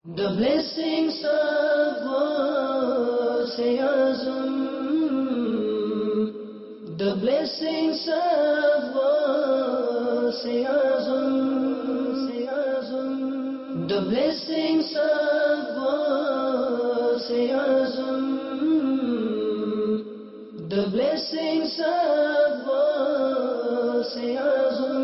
The blessings of Ghaus-e-Azam, the blessings of Ghaus-e-Azam, the blessings of Ghaus-e-Azam, the blessings of Ghaus-e-Azam.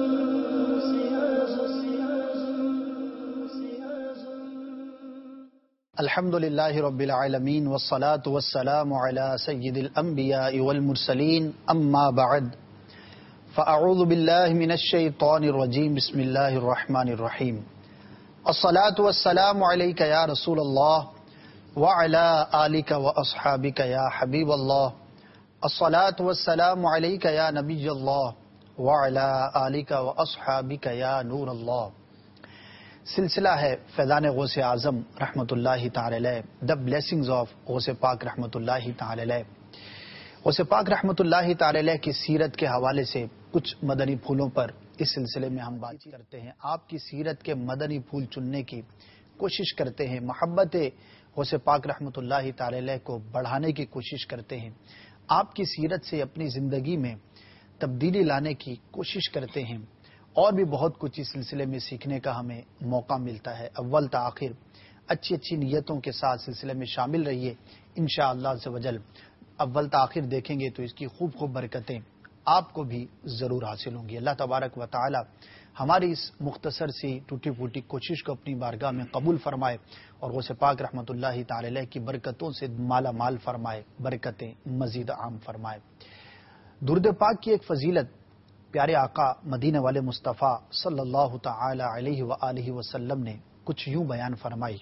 الحمدللہ رب العالمین والصلاة والسلام علی سید الانبیاء والمرسلین اما بعد فاعوذ باللہ من الشیطان الرجیم بسم اللہ الرحمن الرحیم الصلاة والسلام علیک یا رسول اللہ وعلی آلک واصحابک یا حبیب اللہ الصلاة والسلام علیک یا نبی اللہ وعلی آلک واصحابک یا نور اللہ۔ سلسلہ ہے فیضان غوث اعظم رحمۃ اللہ تعالی علیہ، the blessings of Ghaus Pak رحمۃ اللہ تعالی علیہ۔ غوث پاک رحمۃ اللہ تعالی علیہ کی سیرت کے حوالے سے کچھ مدنی پھولوں پر اس سلسلے میں ہم بات کرتے ہیں، آپ کی سیرت کے مدنی پھول چننے کی کوشش کرتے ہیں، محبت غوث پاک رحمۃ اللہ تعالی علیہ کو بڑھانے کی کوشش کرتے ہیں، آپ کی سیرت سے اپنی زندگی میں تبدیلی لانے کی کوشش کرتے ہیں، اور بھی بہت کچھ اس سلسلے میں سیکھنے کا ہمیں موقع ملتا ہے۔ اول تا آخر اچھی اچھی نیتوں کے ساتھ سلسلے میں شامل رہیے، انشاءاللہ عز و جل اول تا آخر دیکھیں گے تو اس کی خوب خوب برکتیں آپ کو بھی ضرور حاصل ہوں گی۔ اللہ تبارک و تعالی ہماری اس مختصر سی ٹوٹی پھوٹی کوشش کو اپنی بارگاہ میں قبول فرمائے اور غوث پاک رحمۃ اللہ تعالی علیہ کی برکتوں سے مالا مال فرمائے، برکتیں مزید عام فرمائے۔ درود پاک کی ایک فضیلت پیارے آقا مدینہ والے مصطفیٰ صلی اللہ تعالی علیہ وآلہ وسلم نے کچھ یوں بیان فرمائی،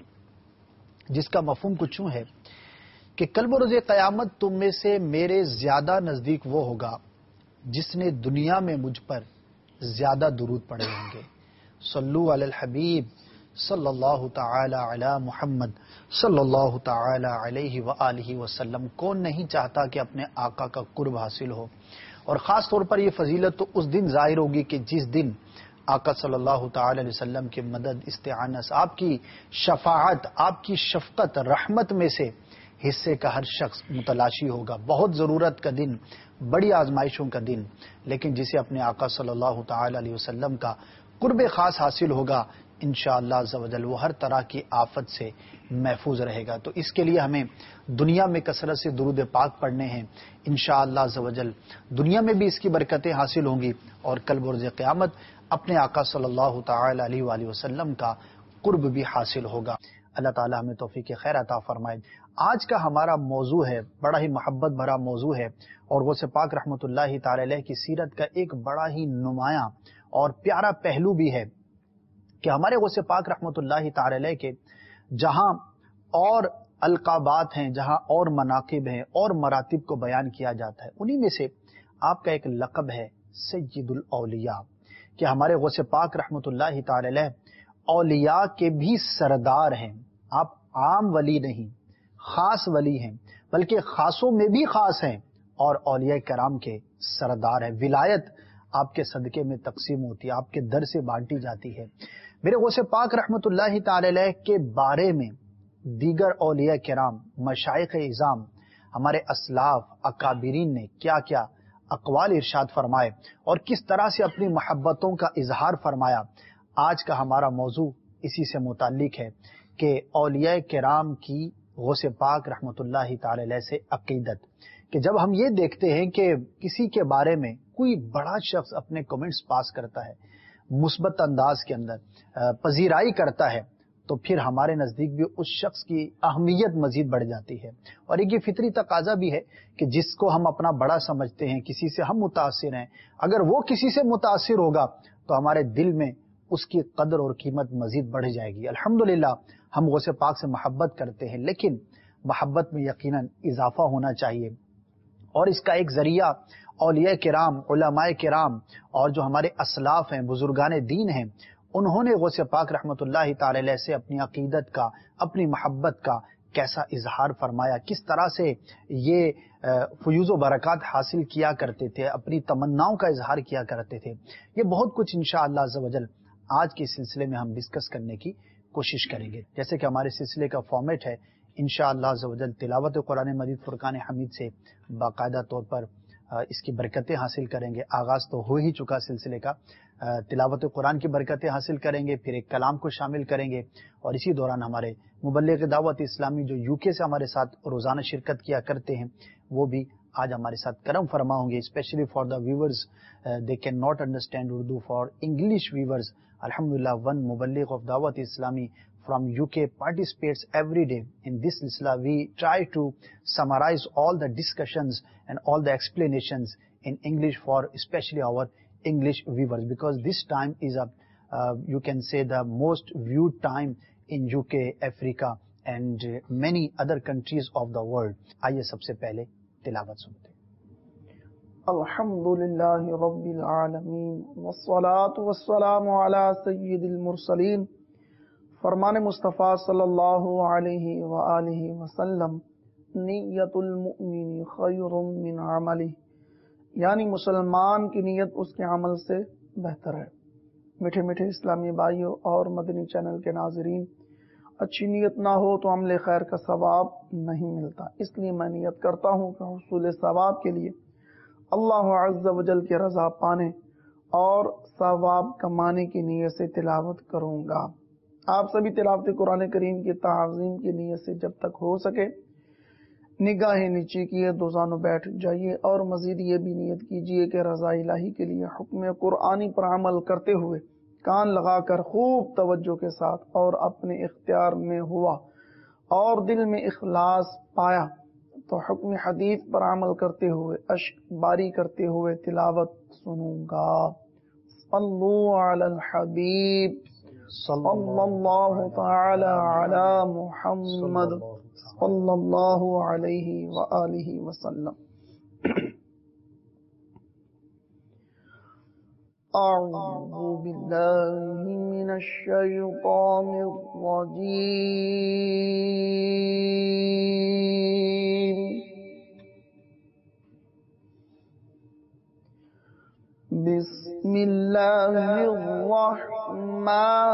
جس کا مفہوم کچھ یوں ہے کہ کل بروز قیامت تم میں سے میرے زیادہ نزدیک وہ ہوگا جس نے دنیا میں مجھ پر زیادہ درود پڑھے ہوں گے۔ صلو علی الحبیب صلی اللہ تعالی علی محمد صلی اللہ تعالی علیہ وآلہ وسلم۔ کون نہیں چاہتا کہ اپنے آقا کا قرب حاصل ہو، اور خاص طور پر یہ فضیلت تو اس دن ظاہر ہوگی کہ جس دن آقا صلی اللہ تعالی علیہ وسلم کی مدد، استعانت، آپ کی شفاعت، آپ کی شفقت، رحمت میں سے حصے کا ہر شخص متلاشی ہوگا۔ بہت ضرورت کا دن، بڑی آزمائشوں کا دن، لیکن جسے اپنے آقا صلی اللہ تعالی علیہ وسلم کا قرب خاص حاصل ہوگا، انشاءاللہ عز و جل وہ ہر طرح کی آفت سے محفوظ رہے گا۔ تو اس کے لیے ہمیں دنیا میں کثرت سے درود پاک پڑھنے ہیں، انشاءاللہ عز و جل دنیا میں بھی اس کی برکتیں حاصل ہوں گی، اور کل بروز قیامت اپنے آقا صلی اللہ تعالی علیہ وآلہ وسلم کا قرب بھی حاصل ہوگا۔ اللہ تعالی ہمیں توفیق خیر عطا فرمائے۔ آج کا ہمارا موضوع ہے، بڑا ہی محبت بھرا موضوع ہے، اور غوث پاک رحمۃ اللہ تعالی علیہ کی سیرت کا ایک بڑا ہی نمایاں اور پیارا پہلو بھی ہے کہ ہمارے غوث پاک رحمۃ اللہ تعالی علیہ کے جہاں اور القابات ہیں، جہاں اور مناقب ہیں اور مراتب کو بیان کیا جاتا ہے، انہی میں سے آپ کا ایک لقب ہے سید الاولیاء، کہ ہمارے غوث پاک رحمۃ اللہ تعالی علیہ اولیاء کے بھی سردار ہیں۔ آپ عام ولی نہیں، خاص ولی ہیں، بلکہ خاصوں میں بھی خاص ہیں، اور اولیاء کرام کے سردار ہیں۔ ولایت آپ کے صدقے میں تقسیم ہوتی ہے، آپ کے در سے بانٹی جاتی ہے۔ میرے غوث پاک رحمۃ اللہ تعالی علیہ کے بارے میں دیگر اولیاء کرام، مشائخ اعظام، ہمارے اسلاف اکابرین نے کیا کیا اقوال ارشاد فرمائے اور کس طرح سے اپنی محبتوں کا اظہار فرمایا، آج کا ہمارا موضوع اسی سے متعلق ہے کہ اولیاء کرام کی غوث پاک رحمۃ اللہ تعالی علیہ سے عقیدت، کہ جب ہم یہ دیکھتے ہیں کہ کسی کے بارے میں کوئی بڑا شخص اپنے کمنٹس پاس کرتا ہے، مثبت انداز کے اندر پذیرائی کرتا ہے، تو پھر ہمارے نزدیک بھی اس شخص کی اہمیت مزید بڑھ جاتی ہے۔ اور ایک یہ فطری تقاضا بھی ہے کہ جس کو ہم اپنا بڑا سمجھتے ہیں، کسی سے ہم متاثر ہیں، اگر وہ کسی سے متاثر ہوگا تو ہمارے دل میں اس کی قدر اور قیمت مزید بڑھ جائے گی۔ الحمدللہ ہم غوث پاک سے محبت کرتے ہیں، لیکن محبت میں یقیناً اضافہ ہونا چاہیے، اور اس کا ایک ذریعہ اولیاء کرام، علماء کرام اور جو ہمارے اسلاف ہیں، بزرگان دین ہیں، انہوں نے غوث پاک رحمۃ اللہ تعالی علیہ سے اپنی عقیدت کا، اپنی محبت کا کیسا اظہار فرمایا، کس طرح سے یہ فیوز و برکات حاصل کیا کرتے تھے، اپنی تمناؤں کا اظہار کیا کرتے تھے۔ یہ بہت کچھ انشاءاللہ عز و جل آج کے سلسلے میں ہم ڈسکس کرنے کی کوشش کریں گے. جیسے کہ ہمارے سلسلے کا فارمیٹ ہے انشاءاللہ عز و جل تلاوت قرآن مجید فرقان حمید سے باقاعدہ طور پر اس کی برکتیں حاصل کریں گے. آغاز تو ہو ہی چکا سلسلے کا. تلاوت قرآن کی برکتیں حاصل کریں گے, پھر ایک کلام کو شامل کریں گے, اور اسی دوران ہمارے مبلغ دعوت اسلامی جو یو کے سے ہمارے ساتھ روزانہ شرکت کیا کرتے ہیں وہ بھی آج ہمارے ساتھ کرم فرما ہوں گے. Especially for the viewers they can not understand Urdu, for English viewers الحمدللہ ون مبلغ of Dawat Islami from UK participates every day in this silsila. We try to summarize all the discussions and all the explanations in English for especially our English viewers, because this time is you can say the most viewed time in UK, Africa and many other countries of the world. آئیے سب سے پہلے تلاوت سنتے ہیں. الحمدللہ رب العالمین والصلاة والسلام علی سید المرسلین. فرمان مصطفیٰ صلی اللہ علیہ وآلہ وسلم, نیت المؤمن خیر من عملہ, یعنی مسلمان کی نیت اس کے عمل سے بہتر ہے. میٹھے میٹھے اسلامی بھائیوں اور مدنی چینل کے ناظرین, اچھی نیت نہ ہو تو عمل خیر کا ثواب نہیں ملتا. اس لیے میں نیت کرتا ہوں کہ حصول ثواب کے لیے اللہ عز و جل کی رضا پانے اور ثواب کمانے کی نیت سے تلاوت کروں گا. آپ سبھی تلاوت قرآن کریم کی تعظیم کی نیت سے جب تک ہو سکے نگاہیں نیچی کیے دو زانوں بیٹھ جائیے, اور مزید یہ بھی نیت کیجیے کہ رضا الہی کے لیے حکم قرآنی پر عمل کرتے ہوئے کان لگا کر خوب توجہ کے ساتھ اور اپنے اختیار میں ہوا اور دل میں اخلاص پایا تو حکم حدیث پر عمل کرتے ہوئے اشک باری کرتے ہوئے تلاوت سنوں گا. صلو علی الحبیب صلی اللہ تعالی علی محمد صلی اللہ علیہ وآلہ وسلم. اعوذ باللہ من الشیطان الرجیم. بسم اللہ الرحمن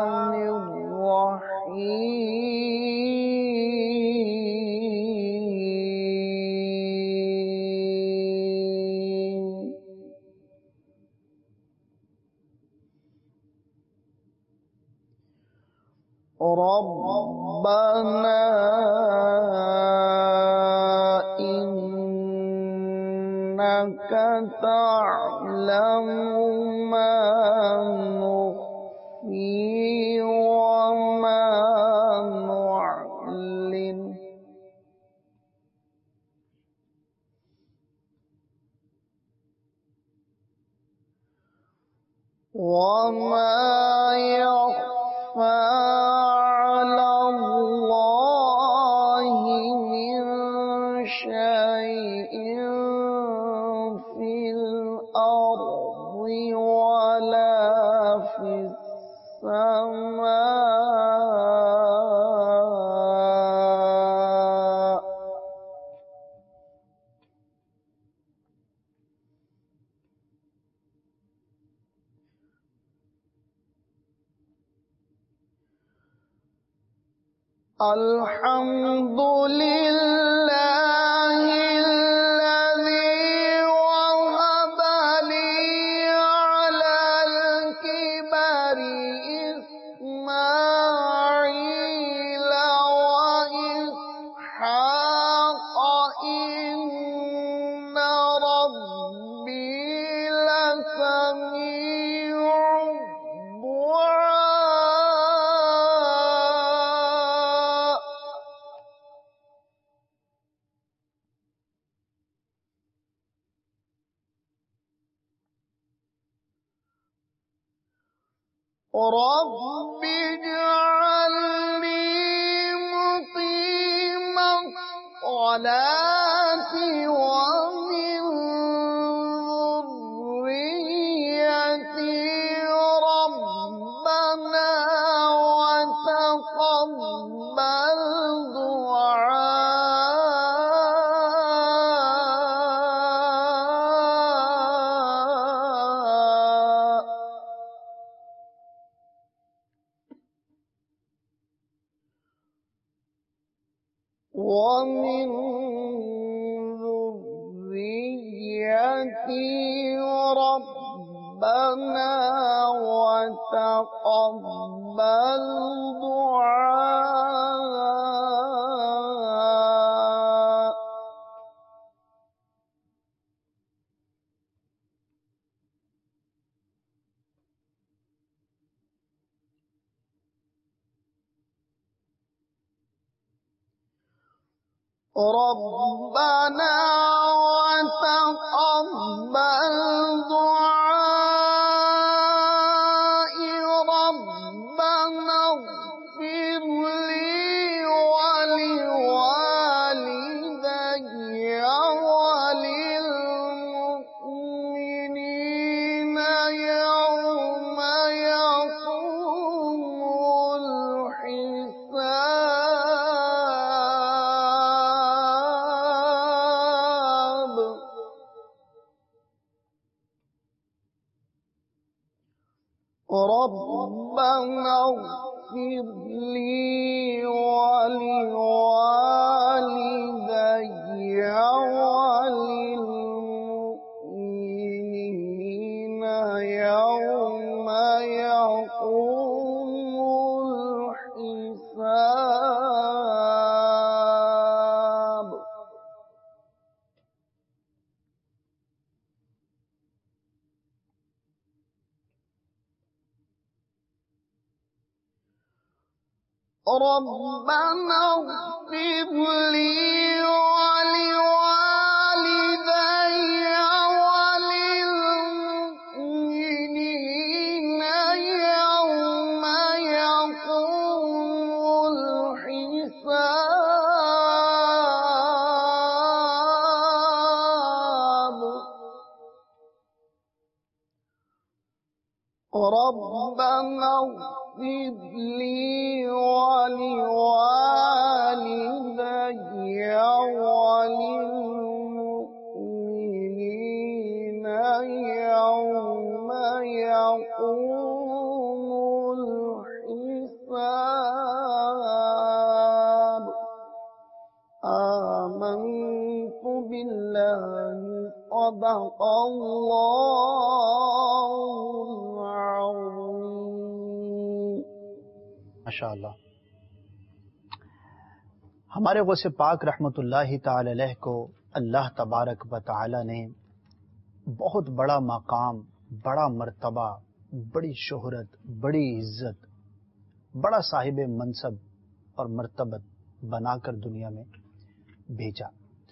الرحیم. ربنا إنك تعلم ما نخفي وما نعلن وما يخفى على الله من شيء في الأرض ولا في السماء. الحمد لله الذي وهب لي على الكبر إسماعيل وإسحاق إن ربي لسميع الدعاء. رب اجعلني مقيم الصلاة ومن ذريتي ربنا وتقبل دعاء. ومن ذريتي ربنا وتقبل دعاء. ربنا وتقبل دعائي ربنا اغفر لي ولوالدي وللمؤمنين يوم يقوم الحساب. ربنا اغفر لي ولوالدي وللمؤمنين يوم يقوم الحساب. ربنا اغفر لي ولوالدي وللمؤمنين يوم يقوم الحساب. ربنا اغفر لي ولوالدي وللمؤمنين يوم يقوم الحساب. آمنت بالله صدق الله العظيم. ماشاء اللہ. ہمارے غوث پاک رحمت اللہ تعالی علیہ کو اللہ تبارک و تعالی نے بہت بڑا مقام، بڑا مرتبہ، بڑی شہرت، بڑی عزت، بڑا صاحب منصب اور مرتبت بنا کر دنیا میں بھیجا.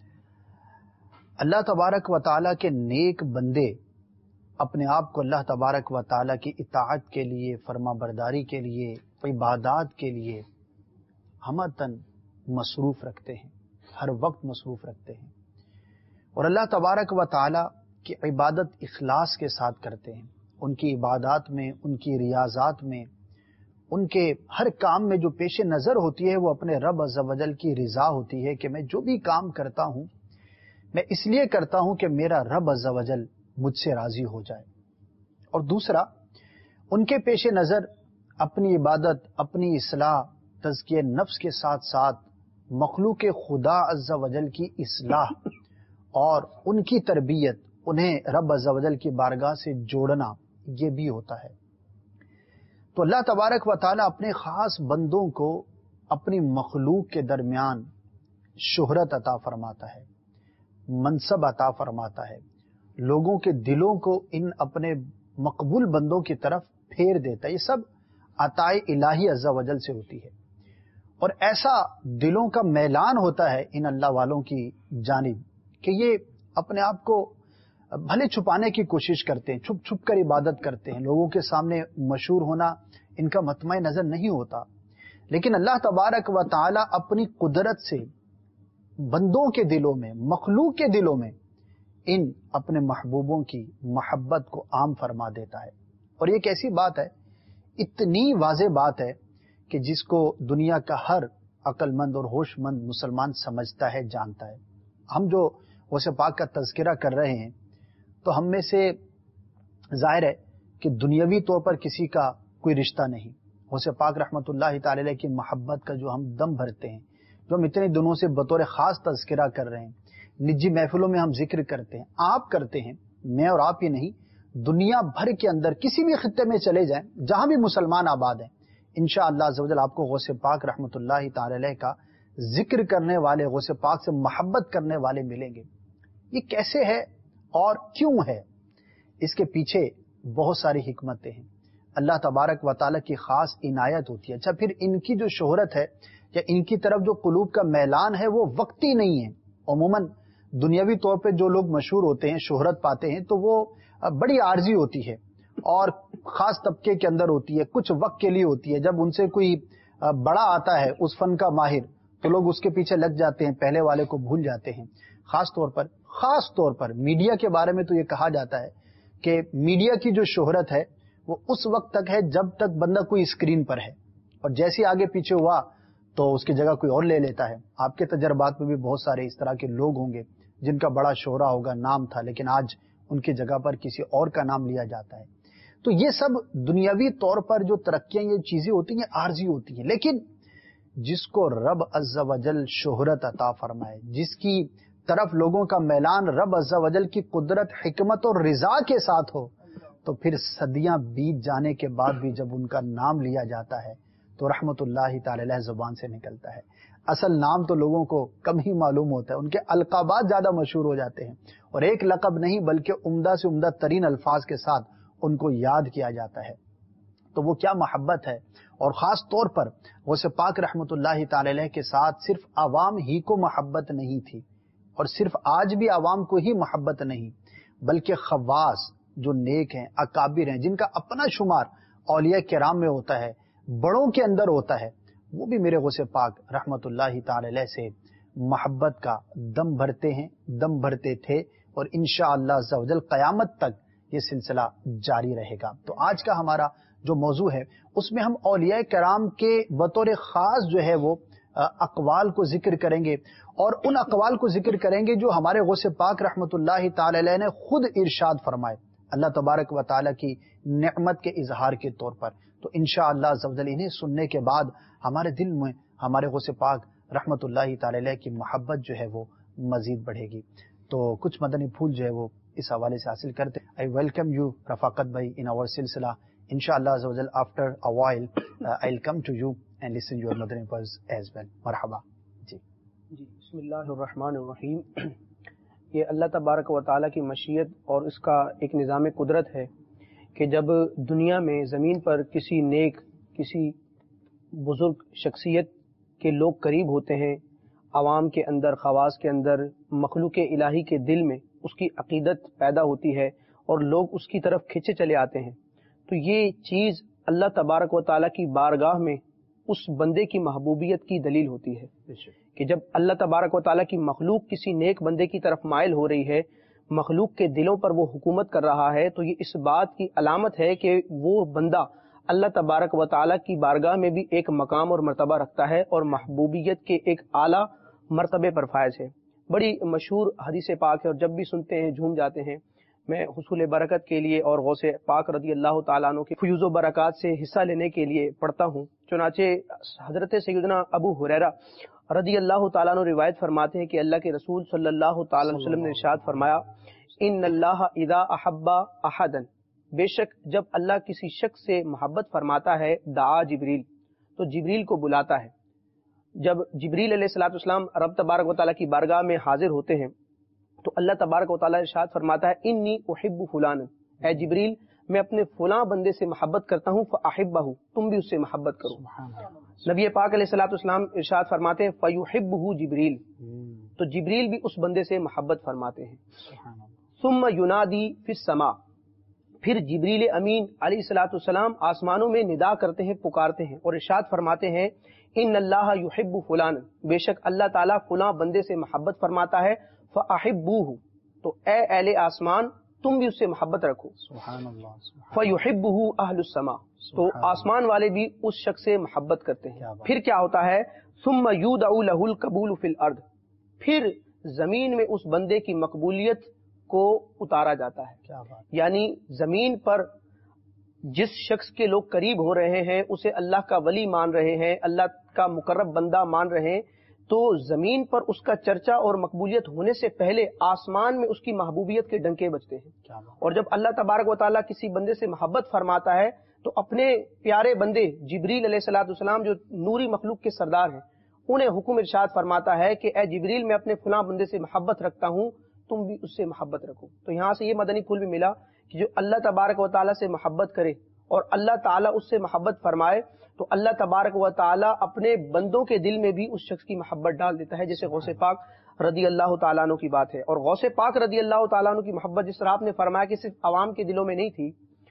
اللہ تبارک و تعالی کے نیک بندے اپنے آپ کو اللہ تبارک و تعالی کی اطاعت کے لیے، فرما برداری کے لیے، عبادات کے لیے ہمتاً مصروف رکھتے ہیں، ہر وقت مصروف رکھتے ہیں، اور اللہ تبارک و تعالی کی عبادت اخلاص کے ساتھ کرتے ہیں. ان کی عبادات میں، ان کی ریاضات میں، ان کے ہر کام میں جو پیش نظر ہوتی ہے وہ اپنے رب عز و جل کی رضا ہوتی ہے کہ میں جو بھی کام کرتا ہوں میں اس لیے کرتا ہوں کہ میرا رب عز و جل مجھ سے راضی ہو جائے. اور دوسرا، ان کے پیش نظر اپنی عبادت، اپنی اصلاح، تزکیہ نفس کے ساتھ ساتھ مخلوق خدا عز و جل کی اصلاح اور ان کی تربیت، انہیں رب عز و جل کی بارگاہ سے جوڑنا، یہ بھی ہوتا ہے. تو اللہ تبارک و تعالی اپنے خاص بندوں کو اپنی مخلوق کے درمیان شہرت عطا فرماتا ہے، منصب عطا فرماتا ہے، لوگوں کے دلوں کو ان اپنے مقبول بندوں کی طرف پھیر دیتا ہے. یہ سب عطا الہی عز و جل سے ہوتی ہے، اور ایسا دلوں کا میلان ہوتا ہے ان اللہ والوں کی جانب کہ یہ اپنے آپ کو بھلے چھپانے کی کوشش کرتے ہیں، چھپ چھپ کر عبادت کرتے ہیں، لوگوں کے سامنے مشہور ہونا ان کا مطمع نظر نہیں ہوتا، لیکن اللہ تبارک و تعالی اپنی قدرت سے بندوں کے دلوں میں، مخلوق کے دلوں میں ان اپنے محبوبوں کی محبت کو عام فرما دیتا ہے. اور یہ ایک ایسی بات ہے، اتنی واضح بات ہے کہ جس کو دنیا کا ہر عقل مند اور ہوش مند مسلمان سمجھتا ہے، جانتا ہے. ہم جو غوث پاک کا تذکرہ کر رہے ہیں تو ہم میں سے ظاہر ہے کہ دنیاوی طور پر کسی کا کوئی رشتہ نہیں. غوث پاک رحمت اللہ تعالی علیہ کی محبت کا جو ہم دم بھرتے ہیں، جو ہم اتنے دنوں سے بطور خاص تذکرہ کر رہے ہیں، نجی محفلوں میں ہم ذکر کرتے ہیں، آپ کرتے ہیں، میں اور آپ ہی نہیں، دنیا بھر کے اندر کسی بھی خطے میں چلے جائیں جہاں بھی مسلمان آباد ہیں، انشاءاللہ عز و جل آپ کو غوث پاک رحمۃ اللہ تعالی علیہ کا ذکر کرنے والے، غوث پاک سے محبت کرنے والے ملیں گے۔ یہ کیسے ہے اور کیوں ہے؟ اس کے پیچھے بہت ساری حکمتیں ہیں، اللہ تبارک و تعالیٰ کی خاص عنایت ہوتی ہے۔ اچھا، پھر ان کی جو شہرت ہے یا ان کی طرف جو قلوب کا میلان ہے وہ وقتی نہیں ہے۔ عموماً دنیاوی طور پہ جو لوگ مشہور ہوتے ہیں، شہرت پاتے ہیں، تو وہ بڑی عارضی ہوتی ہے اور خاص طبقے کے اندر ہوتی ہے، کچھ وقت کے لیے ہوتی ہے۔ جب ان سے کوئی بڑا آتا ہے اس فن کا ماہر تو لوگ اس کے پیچھے لگ جاتے ہیں، پہلے والے کو بھول جاتے ہیں۔ خاص طور پر میڈیا کے بارے میں تو یہ کہا جاتا ہے کہ میڈیا کی جو شہرت ہے وہ اس وقت تک ہے جب تک بندہ کوئی اسکرین پر ہے، اور جیسے آگے پیچھے ہوا تو اس کی جگہ کوئی اور لے لیتا ہے۔ آپ کے تجربات میں بھی بہت سارے اس طرح کے لوگ ہوں گے جن کا بڑا شہرہ ہوگا، نام تھا، لیکن آج ان کی جگہ پر کسی اور کا نام لیا جاتا ہے۔ تو یہ سب دنیاوی طور پر جو ترقیاں، یہ چیزیں ہوتی ہیں، عارضی ہوتی ہیں، لیکن جس کو رب عز و جل شہرت عطا فرمائے، جس کی طرف لوگوں کا میلان رب عز و جل کی قدرت، حکمت اور رضا کے ساتھ ہو، تو پھر صدیاں بیت جانے کے بعد بھی جب ان کا نام لیا جاتا ہے تو رحمت اللہ تعالی علیہ زبان سے نکلتا ہے۔ اصل نام تو لوگوں کو کم ہی معلوم ہوتا ہے، ان کے القابات زیادہ مشہور ہو جاتے ہیں، اور ایک لقب نہیں بلکہ عمدہ سے عمدہ ترین الفاظ کے ساتھ ان کو یاد کیا جاتا ہے۔ تو وہ کیا محبت ہے، اور خاص طور پر غوث پاک رحمت اللہ تعالی علیہ کے ساتھ صرف عوام ہی کو محبت نہیں تھی، اور صرف آج بھی عوام کو ہی محبت نہیں، بلکہ خواص جو نیک ہیں، اکابر ہیں، جن کا اپنا شمار اولیاء کرام میں ہوتا ہے، بڑوں کے اندر ہوتا ہے، وہ بھی میرے غوث پاک رحمت اللہ تعالی علیہ سے محبت کا دم بھرتے ہیں، دم بھرتے تھے، اور انشاءاللہ عز و جل قیامت تک یہ سلسلہ جاری رہے گا۔ تو آج کا ہمارا جو موضوع ہے اس میں ہم اولیاء کرام کے بطور خاص جو ہے وہ اقوال کو ذکر کریں گے، اور ان اقوال کو ذکر کریں گے جو ہمارے غوث پاک رحمت اللہ تعالی علیہ نے خود ارشاد فرمائے اللہ تبارک و تعالی کی نعمت کے اظہار کے طور پر۔ تو انشاءاللہ عز و جل انہیں سننے کے بعد ہمارے دل میں ہمارے غوث پاک رحمت اللہ تعالی علیہ کی محبت جو ہے وہ مزید بڑھے گی۔ تو کچھ مدنی پھول جو ہے وہ اس حوالے سے حاصل کرتے ہیں۔ I welcome you رفاقت بھائی in our سلسلہ۔ انشاءاللہ عز و جل after a while I'll come to you and listen your مدنی پھول as well۔ مرحبا جی بسم اللہ الرحمن الرحیم۔ یہ اللہ تبارک و تعالیٰ کی مشیت اور اس کا ایک نظام قدرت ہے کہ جب دنیا میں زمین پر کسی نیک، کسی بزرگ شخصیت کے لوگ قریب ہوتے ہیں، عوام کے اندر، خواص کے اندر، مخلوق الہی کے دل میں اس کی عقیدت پیدا ہوتی ہے اور لوگ اس کی طرف کھینچے چلے آتے ہیں، تو یہ چیز اللہ تبارک و تعالیٰ کی بارگاہ میں اس بندے کی محبوبیت کی دلیل ہوتی ہے کہ جب اللہ تبارک و تعالیٰ کی مخلوق کسی نیک بندے کی طرف مائل ہو رہی ہے، مخلوق کے دلوں پر وہ حکومت کر رہا ہے، تو یہ اس بات کی علامت ہے کہ وہ بندہ اللہ تبارک و تعالیٰ کی بارگاہ میں بھی ایک مقام اور مرتبہ رکھتا ہے اور محبوبیت کے ایک اعلیٰ مرتبے پر فائز ہے۔ بڑی مشہور حدیث پاک ہے، اور جب بھی سنتے ہیں جھوم جاتے ہیں۔ میں حصول برکت کے لیے اور غوث پاک رضی اللہ تعالیٰ عنہ کے فیوز و برکات سے حصہ لینے کے لیے پڑھتا ہوں۔ چنانچہ حضرت سیدنا ابو ہریرہ رضی اللہ تعالیٰ عنہ روایت فرماتے ہیں کہ اللہ کے رسول صلی اللہ تعالیٰ علیہ وسلم نے ارشاد فرمایا، ان اللہ اذا احب احدا، بے شک جب اللہ کسی شخص سے محبت فرماتا ہے، دعا جبریل، تو جبریل کو بلاتا ہے۔ جب جبریل علیہ الصلوۃ والسلام رب تبارک و تعالیٰ کی بارگاہ میں حاضر ہوتے ہیں تو اللہ تبارک و تعالیٰ ارشاد فرماتا ہے، انی احب فلانا، اے جبریل میں اپنے فلاں بندے سے محبت کرتا ہوں، فاحبہ، تم بھی اس سے محبت کرو۔ نبی پاک علیہ الصلوۃ والسلام ارشاد فرماتے ہیں، فیحبہ جبریل، تو جبریل بھی اس بندے سے محبت فرماتے ہیں۔ ثم ینادی فی السماء، پھر جبریل امین علیہ الصلوۃ والسلام آسمانوں میں ندا کرتے ہیں، پکارتے ہیں اور ارشاد فرماتے ہیں، ان اللہ یحب فلانا، بے شک اللہ تعالیٰ فلاں بندے سے محبت فرماتا ہے، فاحبوہ، تو اے اہل آسمان تم بھی اس سے محبت رکھو۔ سبحان اللہ، فیحبہ اہل السماء، تو آسمان والے بھی اس شخص سے محبت کرتے ہیں۔ پھر کیا ہوتا ہے، ثم یودع لہ القبول فی الارض، پھر زمین میں اس بندے کی مقبولیت کو اتارا جاتا ہے، یعنی زمین پر جس شخص کے لوگ قریب ہو رہے ہیں، اسے اللہ کا ولی مان رہے ہیں، اللہ کا مقرب بندہ مان رہے ہیں، تو زمین پر اس کا چرچا اور مقبولیت ہونے سے پہلے آسمان میں اس کی محبوبیت کے ڈنکے بجتے ہیں. اور جب اللہ تبارک و تعالیٰ کسی بندے سے محبت فرماتا ہے تو اپنے پیارے بندے جبریل علیہ الصلوۃ والسلام جو نوری مخلوق کے سردار ہیں انہیں حکم ارشاد فرماتا ہے کہ اے جبریل میں اپنے فلاں بندے سے محبت رکھتا ہوں، تم بھی اس سے محبت رکھو. تو یہاں سے یہ مدنی پھول بھی ملا کہ جو اللہ تبارک و تعالیٰ سے محبت کرے اور اللہ تعالیٰ اس سے محبت فرمائے تو اللہ تبارک و تعالیٰ اپنے بندوں کے دل میں بھی اس شخص کی محبت ڈال دیتا ہے، جیسے غوث پاک رضی اللہ تعالیٰ عنہ کی بات ہے. اور غوث پاک رضی اللہ تعالیٰ عنہ کی محبت جس طرح آپ نے فرمایا کہ صرف عوام کے دلوں میں نہیں تھی،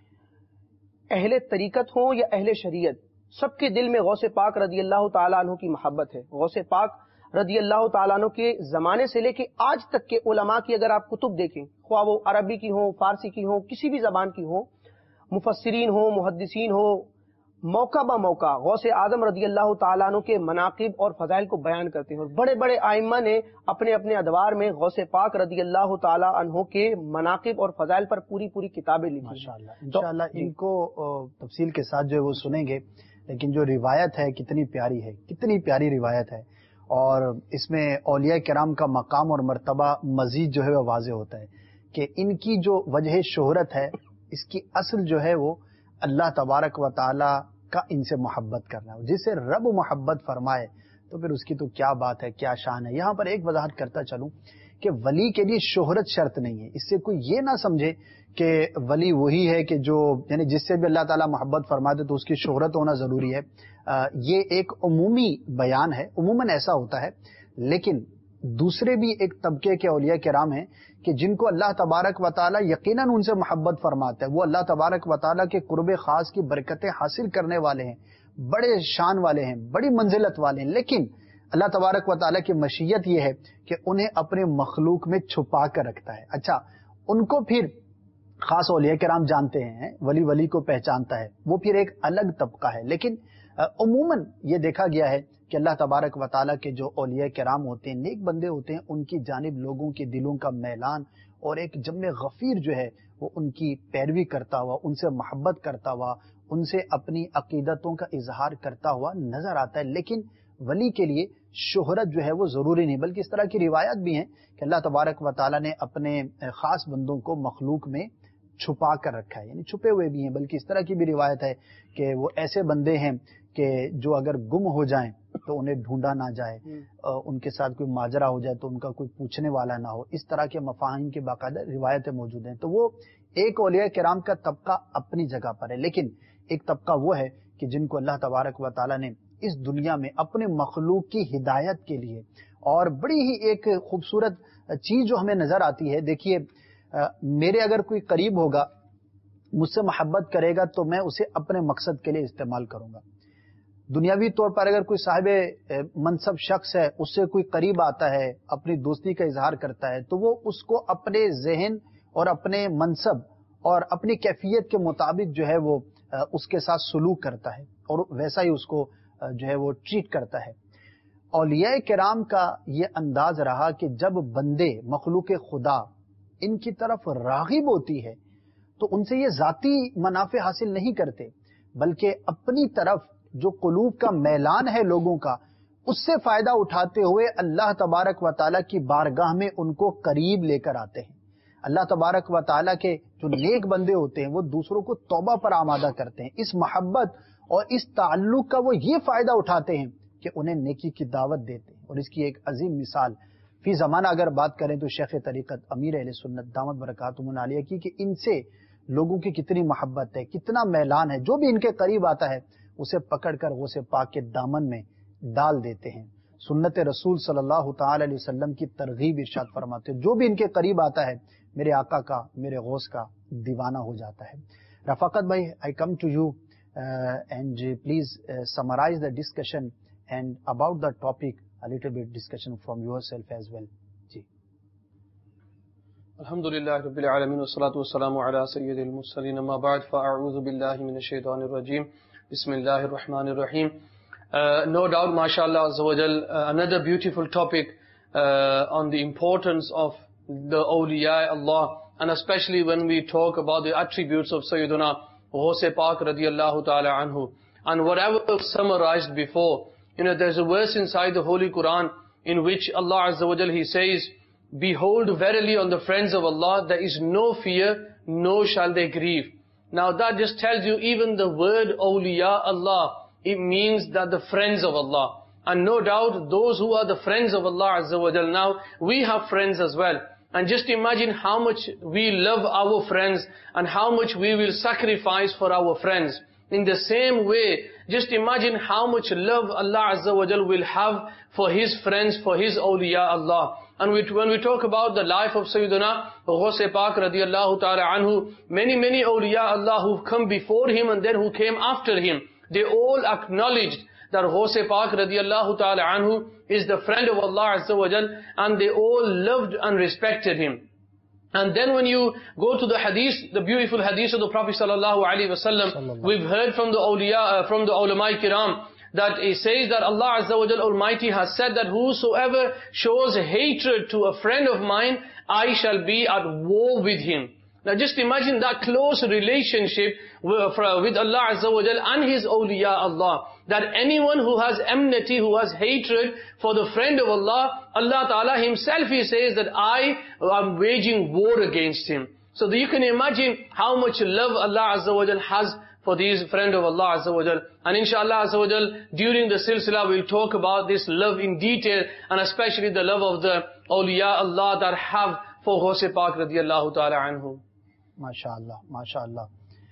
اہل طریقت ہوں یا اہل شریعت سب کے دل میں غوث پاک رضی اللہ تعالیٰ عنہ کی محبت ہے. غوث پاک رضی اللہ تعالیٰ عنہ کے زمانے سے لے کے آج تک کے علماء کی اگر آپ کتب دیکھیں، خواہ وہ عربی کی ہوں، فارسی کی ہوں، کسی بھی زبان کی ہوں، مفسرین ہوں، محدثین ہوں، موقع با موقع غوث اعظم رضی اللہ تعالیٰ عنہ کے مناقب اور فضائل کو بیان کرتے ہیں. اور بڑے بڑے ائمہ نے اپنے اپنے ادوار میں غوث پاک رضی اللہ تعالیٰ عنہ کے مناقب اور فضائل پر پوری پوری کتابیں لکھی. ماشاءاللہ انشاءاللہ ان کو تفصیل کے ساتھ جو ہے وہ سنیں گے، لیکن جو روایت ہے کتنی پیاری ہے، کتنی پیاری روایت ہے، اور اس میں اولیاء کرام کا مقام اور مرتبہ مزید جو ہے وہ واضح ہوتا ہے کہ ان کی جو وجہ شہرت ہے اس کی اصل جو ہے وہ اللہ تبارک و تعالی کا ان سے محبت کرنا. جسے رب محبت فرمائے تو پھر اس کی تو کیا بات ہے، کیا شان ہے. یہاں پر ایک وضاحت کرتا چلوں کہ ولی کے لیے شہرت شرط نہیں ہے. اس سے کوئی یہ نہ سمجھے کہ ولی وہی ہے کہ جو یعنی جس سے بھی اللہ تعالیٰ محبت فرماتے تو اس کی شہرت ہونا ضروری ہے. یہ ایک عمومی بیان ہے، عموماً ایسا ہوتا ہے، لیکن دوسرے بھی ایک طبقے کے اولیاء کرام ہیں کہ جن کو اللہ تبارک و تعالیٰ یقیناً ان سے محبت فرماتا ہے. وہ اللہ تبارک و تعالیٰ کے قرب خاص کی برکتیں حاصل کرنے والے ہیں، بڑے شان والے ہیں، بڑی منزلت والے ہیں، لیکن اللہ تبارک و تعالیٰ کی مشیت یہ ہے کہ انہیں اپنے مخلوق میں چھپا کر رکھتا ہے. اچھا، ان کو پھر خاص اولیاء کرام جانتے ہیں، ولی کو پہچانتا ہے، وہ پھر ایک الگ طبقہ ہے. لیکن عموماً یہ دیکھا گیا ہے کہ اللہ تبارک و تعالیٰ کے جو اولیاء کرام ہوتے ہیں، نیک بندے ہوتے ہیں، ان کی جانب لوگوں کے دلوں کا میلان اور ایک جم غفیر جو ہے وہ ان کی پیروی کرتا ہوا، ان سے محبت کرتا ہوا، ان سے اپنی عقیدتوں کا اظہار کرتا ہوا نظر آتا ہے. لیکن ولی کے لیے شہرت جو ہے وہ ضروری نہیں، بلکہ اس طرح کی روایت بھی ہیں کہ اللہ تبارک و تعالیٰ نے اپنے خاص بندوں کو مخلوق میں چھپا کر رکھا ہے، یعنی چھپے ہوئے بھی ہیں. بلکہ اس طرح کی بھی روایت ہے کہ وہ ایسے بندے ہیں کہ جو اگر گم ہو جائیں تو انہیں ڈھونڈا نہ جائے، ان کے ساتھ کوئی ماجرا ہو جائے تو ان کا کوئی پوچھنے والا نہ ہو. اس طرح کے مفاہیم کی باقاعدہ روایتیں موجود ہیں. تو وہ ایک اولیاء کرام کا طبقہ اپنی جگہ پر ہے، لیکن ایک طبقہ وہ ہے کہ جن کو اللہ تبارک و تعالیٰ نے اس دنیا میں اپنے مخلوق کی ہدایت کے لیے، اور بڑی ہی ایک خوبصورت چیز جو ہمیں نظر آتی ہے، دیکھیے میرے اگر کوئی قریب ہوگا، مجھ سے محبت کرے گا تو میں اسے اپنے مقصد کے لیے استعمال کروں گا. دنیاوی طور پر اگر کوئی صاحب منصب شخص ہے، اس سے کوئی قریب آتا ہے، اپنی دوستی کا اظہار کرتا ہے، تو وہ اس کو اپنے ذہن اور اپنے منصب اور اپنی کیفیت کے مطابق جو ہے وہ اس کے ساتھ سلوک کرتا ہے اور ویسا ہی اس کو جو ہے وہ ٹریٹ کرتا ہے. اولیاء کرام کا یہ انداز رہا کہ جب بندے مخلوق خدا ان کی طرف راغب ہوتی ہے تو ان سے یہ ذاتی منافع حاصل نہیں کرتے، بلکہ اپنی طرف جو قلوب کا میلان ہے لوگوں کا، اس سے فائدہ اٹھاتے ہوئے اللہ تبارک و تعالیٰ کی بارگاہ میں ان کو قریب لے کر آتے ہیں. اللہ تبارک و تعالیٰ کے جو نیک بندے ہوتے ہیں وہ دوسروں کو توبہ پر آمادہ کرتے ہیں. اس محبت اور اس تعلق کا وہ یہ فائدہ اٹھاتے ہیں کہ انہیں نیکی کی دعوت دیتے ہیں. اور اس کی ایک عظیم مثال فی زمانہ اگر بات کریں تو شیخ طریقت امیر اہل سنت دامت برکاتہم العالیہ کی، کہ ان سے لوگوں کی کتنی محبت ہے، کتنا میلان ہے. جو بھی ان کے قریب آتا ہے اسے پکڑ کر غوث پاک کے دامن میں ڈال دیتے ہیں. سنت رسول صلی اللہ تعالی علیہ وسلم کی ترغیب ارشاد فرماتے ہیں، جو بھی ان کے قریب آتا ہے میرے آقا کا، میرے غوث کا دیوانہ ہو جاتا ہے. رفاقت بھائی، I come to you and please summarize the discussion and about the topic a little bit discussion from yourself as well. جی. الحمدللہ رب العالمین والصلاة والسلام علی سید المرسلین، اما بعد فاعوذ باللہ من الشیطان الرجیم، بسم اللہ الرحمن الرحیم. No doubt, mashallah azza wa jal, another beautiful topic on the importance of the awliya Allah, and especially when we talk about the attributes of Sayyiduna Ghaus Pak radiyallahu ta'ala anhu. And whatever was summarized before, there's a verse inside the Holy Quran in which Allah Azza wa Jal, He says, behold, verily on the friends of Allah there is no fear, no shall they grieve. Now that just tells you even the word awliya Allah, it means that the friends of Allah. And no doubt those who are the friends of Allah Azza wa Jal, now we have friends as well. And just imagine how much we love our friends and how much we will sacrifice for our friends. In the same way, just imagine how much love Allah Azza wa Jal will have for His friends, for His awliya Allah. And when we talk about the life of Sayyidina Ghaus Pak radiyallahu ta'ala anhu, many awliya Allah who've come before him and then who came after him, they all acknowledged that Ghaus Pak radiyallahu ta'ala anhu is the friend of Allah Azza wa Jal, and they all loved and respected him. And then when you go to the hadith, the beautiful hadith of the Prophet sallallahu alaihi wasallam, we've heard from the awliya, from the ulama kiram, that it says that Allah Azza wa Jal Almighty has said that whosoever shows hatred to a friend of mine, I shall be at war with him. Now just imagine that close relationship with Allah Azza wa Jal and His awliya Allah. That anyone who has enmity, who has hatred for the friend of Allah, Allah Ta'ala Himself, He says that I am waging war against him. So that you can imagine how much love Allah Azza wa Jal has for these friend of Allah Azza wa Jal. And inshallah Azza wa Jal, during the silsila we'll talk about this love in detail, and especially the love of the awliya Allah that have for Ghaus Pak radiyallahu ta'ala anhu. MashaAllah, MashaAllah.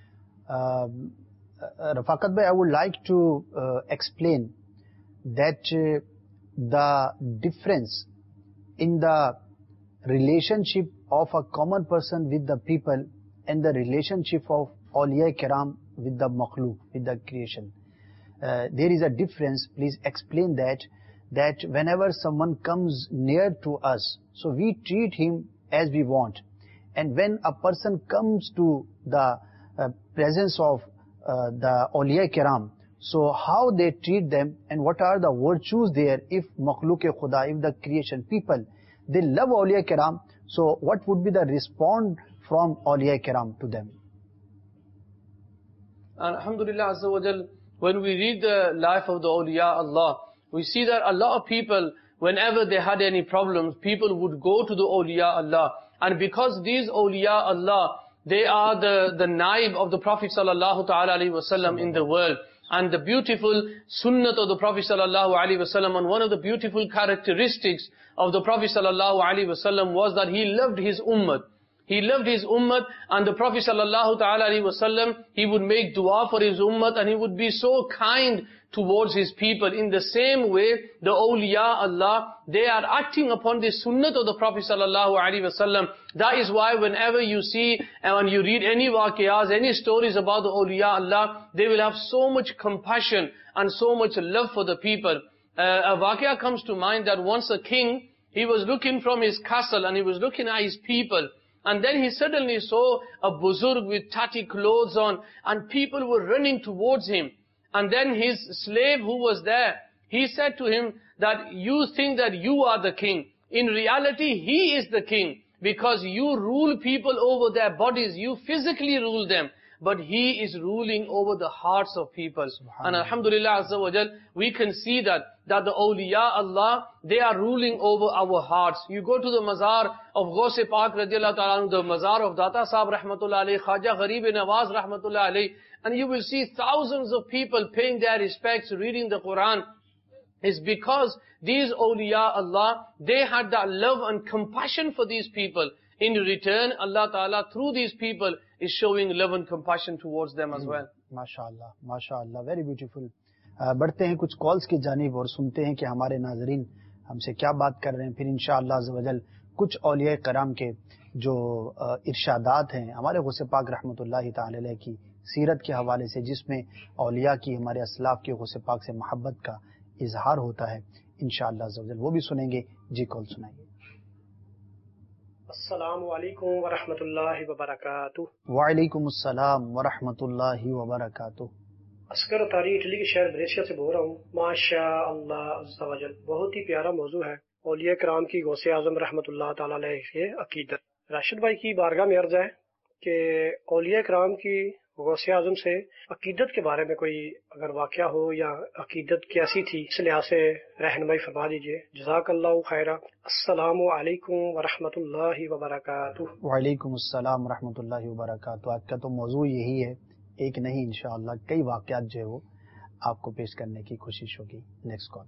Rafaqat bhai, I would like to explain that the difference in the relationship of a common person with the people and the relationship of awliya kiram with the makhluk, with the creation. There is a difference. Please explain that whenever someone comes near to us, so we treat him as we want. And when a person comes to the presence of the awliya kiram, so how they treat them and what are the virtues there if makhluk-e-khuda, if the creation people, they love awliya kiram, so what would be the response from awliya kiram to them? Alhamdulillah Azza wa Jal, when we read the life of the awliya Allah, we see that a lot of people, whenever they had any problems, people would go to the awliya Allah. And because these awliya Allah, they are the naib of the Prophet sallallahu ta'ala alaihi wasallam in the world. And the beautiful sunnat of the Prophet sallallahu alaihi wasallam, and one of the beautiful characteristics of the Prophet sallallahu alaihi wasallam was that he loved his ummah. He loved his ummah, and the Prophet sallallahu ta'ala alaihi wasallam, he would make dua for his ummah, and he would be so kind towards his people. In the same way, the awliya Allah, they are acting upon the sunnat of the Prophet sallallahu alaihi wasallam. That is why whenever you see and when you read any waqiyas, any stories about the awliya Allah, they will have so much compassion and so much love for the people. A waqiyah comes to mind that once a king, he was looking from his castle and he was looking at his people. And then he suddenly saw a buzurg with tatty clothes on, and people were running towards him. And then his slave who was there, he said to him that you think that you are the king. In reality, he is the king, because you rule people over their bodies, you physically rule them. But he is ruling over the hearts of people. And alhamdulillah Azza wa Jal, we can see that the awliya Allah, they are ruling over our hearts. You go to the mazar of Ghaus Pak radiyallahu ta'ala, the mazar of Data Sahib rahmatullah alayhi, Khaja Gharib-e-Nawaz rahmatullah alayhi, and you will see thousands of people paying their respects, reading the Quran. It's because these awliya Allah, they had that love and compassion for these people. In return, Allah Ta'ala through these people is showing love and compassion towards them as well. MashaAllah, MashaAllah, very beautiful. बढ़ते हैं कुछ calls की जानिब और सुनते हैं कि हमारे नाजरीन हमसे क्या बात कर रहे हैं. फिर इंशाअल्लाह अज़्ज़ वजल कुछ औलिया कराम के जो इरशादात हैं हमारे गौस पाक रहमतुल्लाहि तआला अलैह की सीरत के हवाले से, जिसमें औलिया की, हमारे असलाफ की गौस पाक से मोहब्बत का इजहार होता है, इंशाअल्लाह अज़्ज़ वजल वो भी सुनेंगे. जी कॉल सुनाइए. अस्सलामु अलैकुम व रहमतुल्लाहि व बरकातुहू. वालेकुम अस्सलाम व रहमतुल्लाहि व बरकातुहू. अस्कर तारी इटली के शहर ब्रेशिया से बोल रहा हूँ. माशाअल्लाह अज़्ज़ा वजल, बहुत ही प्यारा मौजू है औलिया किराम की गौसे आज़म रहमतुल्लाह ताला अलैह के अकीदत. राशिद भाई की बारगाह में अर्ज़ है कि औलिया किराम की غوث اعظم سے عقیدت کے بارے میں کوئی اگر واقعہ ہو یا عقیدت کیسی تھی اس لحاظ سے رہنمائی فرما دیجیے. جزاک اللہ خیرہ. السلام علیکم ورحمۃ اللہ وبرکاتہ. وعلیکم السلام ورحمۃ اللہ وبرکاتہ. آج کا تو موضوع یہی ہے، ایک نہیں انشاءاللہ کئی واقعات جو ہے وہ آپ کو پیش کرنے کی کوشش ہوگی. Next call.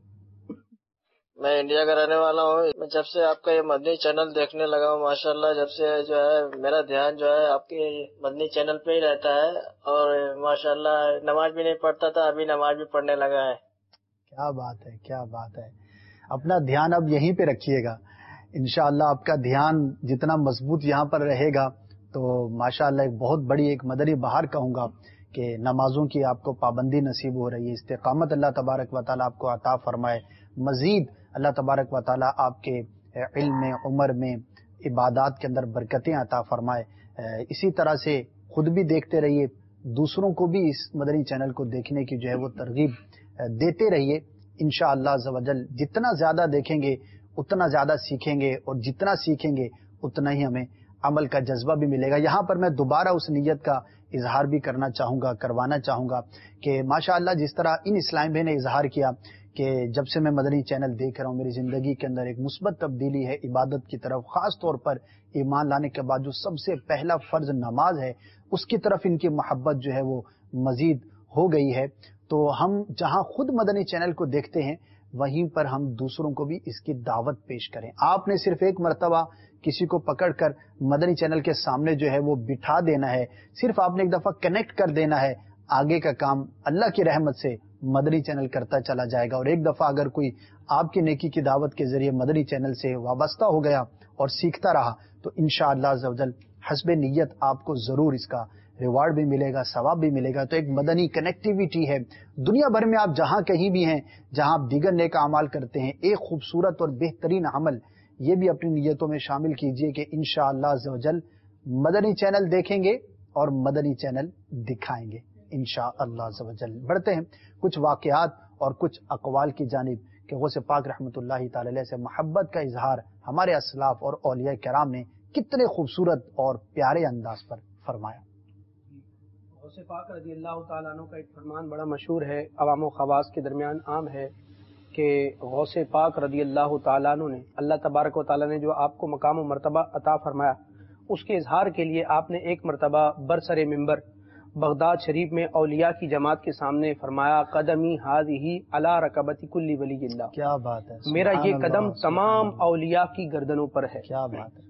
میں انڈیا کا رہنے والا ہوں. میں جب سے آپ کا یہ مدنی چینل دیکھنے لگا ہوں ماشاءاللہ، جب سے جو ہے میرا دھیان جو ہے آپ کے مدنی چینل پہ ہی رہتا ہے، اور ماشاءاللہ نماز بھی نہیں پڑھتا تھا، ابھی نماز بھی پڑھنے لگا ہے. کیا بات ہے، کیا بات ہے. اپنا دھیان اب یہیں پہ رکھیے گا انشاءاللہ. آپ کا دھیان جتنا مضبوط یہاں پر رہے گا تو ماشاءاللہ ایک بہت بڑی ایک مدنی بہار کہوں گا کہ نمازوں کی آپ کو پابندی نصیب ہو رہی ہے. استقامت اللہ تبارک و تعالیٰ آپ کو عطا فرمائے. مزید اللہ تبارک و تعالیٰ آپ کے علم میں، عمر میں، عبادات کے اندر برکتیں عطا فرمائے. اسی طرح سے خود بھی دیکھتے رہیے، دوسروں کو بھی اس مدنی چینل کو دیکھنے کی جو ہے وہ ترغیب دیتے رہیے. انشاءاللہ عز و جل جتنا زیادہ دیکھیں گے اتنا زیادہ سیکھیں گے، اور جتنا سیکھیں گے اتنا ہی ہمیں عمل کا جذبہ بھی ملے گا. یہاں پر میں دوبارہ اس نیت کا اظہار بھی کرنا چاہوں گا، کروانا چاہوں گا کہ ماشاءاللہ جس طرح ان اسلام بھائی نے اظہار کیا کہ جب سے میں مدنی چینل دیکھ رہا ہوں میری زندگی کے اندر ایک مثبت تبدیلی ہے عبادت کی طرف، خاص طور پر ایمان لانے کے بعد جو سب سے پہلا فرض نماز ہے اس کی طرف ان کی محبت جو ہے وہ مزید ہو گئی ہے. تو ہم جہاں خود مدنی چینل کو دیکھتے ہیں وہیں پر ہم دوسروں کو بھی اس کی دعوت پیش کریں. آپ نے صرف ایک مرتبہ کسی کو پکڑ کر مدنی چینل کے سامنے جو ہے وہ بٹھا دینا ہے، صرف آپ نے ایک دفعہ کنیکٹ کر دینا ہے. آگے کا کام اللہ کی رحمت سے مدنی چینل کرتا چلا جائے گا. اور ایک دفعہ اگر کوئی آپ کی نیکی کی دعوت کے ذریعے مدنی چینل سے وابستہ ہو گیا اور سیکھتا رہا تو انشاءاللہ عز و جل حسب نیت آپ کو ضرور اس کا ریوارڈ بھی ملے گا، ثواب بھی ملے گا. تو ایک مدنی کنیکٹیویٹی ہے. دنیا بھر میں آپ جہاں کہیں بھی ہیں، جہاں آپ دیگر نیک اعمال کرتے ہیں، ایک خوبصورت اور بہترین عمل یہ بھی اپنی نیتوں میں شامل کیجئے کہ انشاءاللہ عز و جل مدنی چینل دیکھیں گے اور مدنی چینل دکھائیں گے انشاءاللہ عز و جل. بڑھتے ہیں کچھ واقعات اور کچھ اقوال کی جانب کہ غوث پاک رحمۃ اللہ تعالی علیہ سے محبت کا اظہار ہمارے اسلاف اور اولیاء کرام نے کتنے خوبصورت اور پیارے انداز پر فرمایا. غوث پاک رضی اللہ تعالیٰ عنہ کا ایک فرمان بڑا مشہور ہے، عوام و خواص کے درمیان عام ہے کہ غوث پاک رضی اللہ تعالیٰ عنہ نے اللہ تبارک و تعالیٰ نے جو آپ کو مقام و مرتبہ عطا فرمایا اس کے اظہار کے لیے آپ نے ایک مرتبہ برسر ممبر بغداد شریف میں اولیاء کی جماعت کے سامنے فرمایا قدمی ہذہ علی رکبت کل ولی اللہ. کیا بات ہے، میرا یہ قدم تمام اولیاء کی گردنوں پر ہے. کیا بات ہے.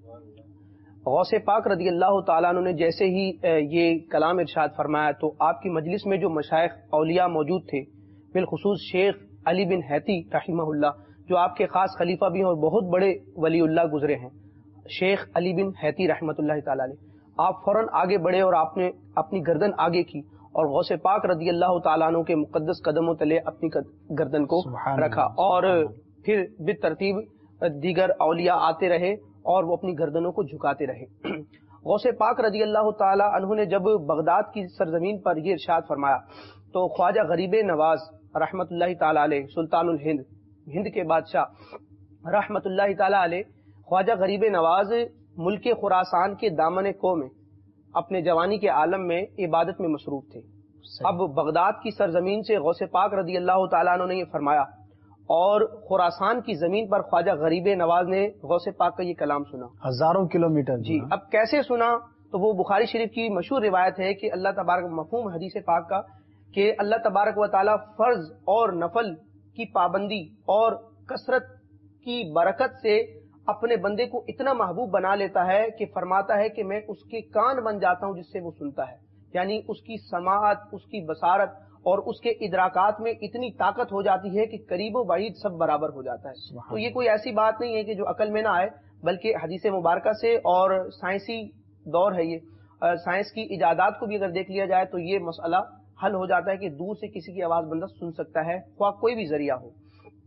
غوث پاک رضی اللہ تعالیٰ عنہ نے جیسے ہی یہ کلام ارشاد فرمایا تو آپ کی مجلس میں جو مشائخ اولیاء موجود تھے، بالخصوص شیخ علی بن حیتی رحمہ اللہ جو آپ کے خاص خلیفہ بھی ہیں اور بہت بڑے ولی اللہ گزرے ہیں، شیخ علی بن حیتی رحمۃ اللہ تعالی علیہ، آپ فوراً آگے بڑھے اور آپ نے اپنی گردن آگے کی اور غوث پاک رضی اللہ تعالیٰ عنہ کے مقدس قدموں تلے اپنی گردن کو رکھا، اور پھر بالترتیب دیگر اولیاء آتے رہے اور وہ اپنی گردنوں کو جھکاتے رہے. غوث پاک رضی اللہ تعالیٰ عنہ نے جب بغداد کی سرزمین پر یہ ارشاد فرمایا تو خواجہ غریب نواز رحمت اللہ تعالیٰ علیہ، سلطان الہند، ہند کے بادشاہ رحمت اللہ تعالیٰ علیہ، خواجہ غریب نواز ملک خراسان کے دامن کو میں اپنے جوانی کے عالم میں عبادت میں مصروف تھے. اب بغداد کی سرزمین سے غوث پاک رضی اللہ تعالیٰ عنہ نے یہ فرمایا اور خراسان کی زمین پر خواجہ غریب نواز نے غوث پاک کا یہ کلام سنا، ہزاروں کلومیٹر. جی اب کیسے سنا؟ تو وہ بخاری شریف کی مشہور روایت ہے کہ اللہ تبارک، مفہوم حدیث پاک کا کہ اللہ تبارک و تعالیٰ فرض اور نفل کی پابندی اور کثرت کی برکت سے اپنے بندے کو اتنا محبوب بنا لیتا ہے کہ فرماتا ہے کہ میں اس کے کان بن جاتا ہوں جس سے وہ سنتا ہے. یعنی اس کی سماعت، اس کی بصارت اور اس کے ادراکات میں اتنی طاقت ہو جاتی ہے کہ قریب و بعید سب برابر ہو جاتا ہے. تو یہ کوئی ایسی بات نہیں ہے کہ جو عقل میں نہ آئے، بلکہ حدیث مبارکہ سے اور سائنسی دور ہے یہ، سائنس کی ایجادات کو بھی اگر دیکھ لیا جائے تو یہ مسئلہ حل ہو جاتا ہے کہ دور سے کسی کی آواز بندہ سن سکتا ہے خواہ کوئی بھی ذریعہ ہو.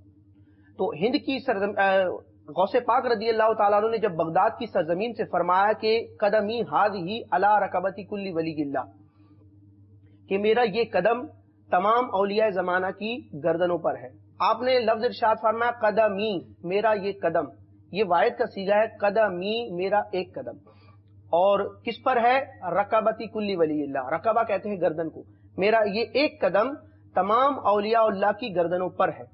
تو ہند کی غوث پاک رضی اللہ تعالیٰ عنہ نے جب بغداد کی سرزمین سے فرمایا کہ قدمی ہذہ علی رکبت کل ولی اللہ، کہ میرا یہ قدم تمام اولیاء زمانہ کی گردنوں پر ہے. آپ نے لفظ ارشاد فرمایا قدمی، میرا یہ قدم، یہ واحد کا صیغہ ہے، قدمی میرا ایک قدم. اور کس پر ہے؟ رقبتی کلی ولی اللہ، رقبہ کہتے ہیں گردن کو، میرا یہ ایک قدم تمام اولیاء اللہ کی گردنوں پر ہے۔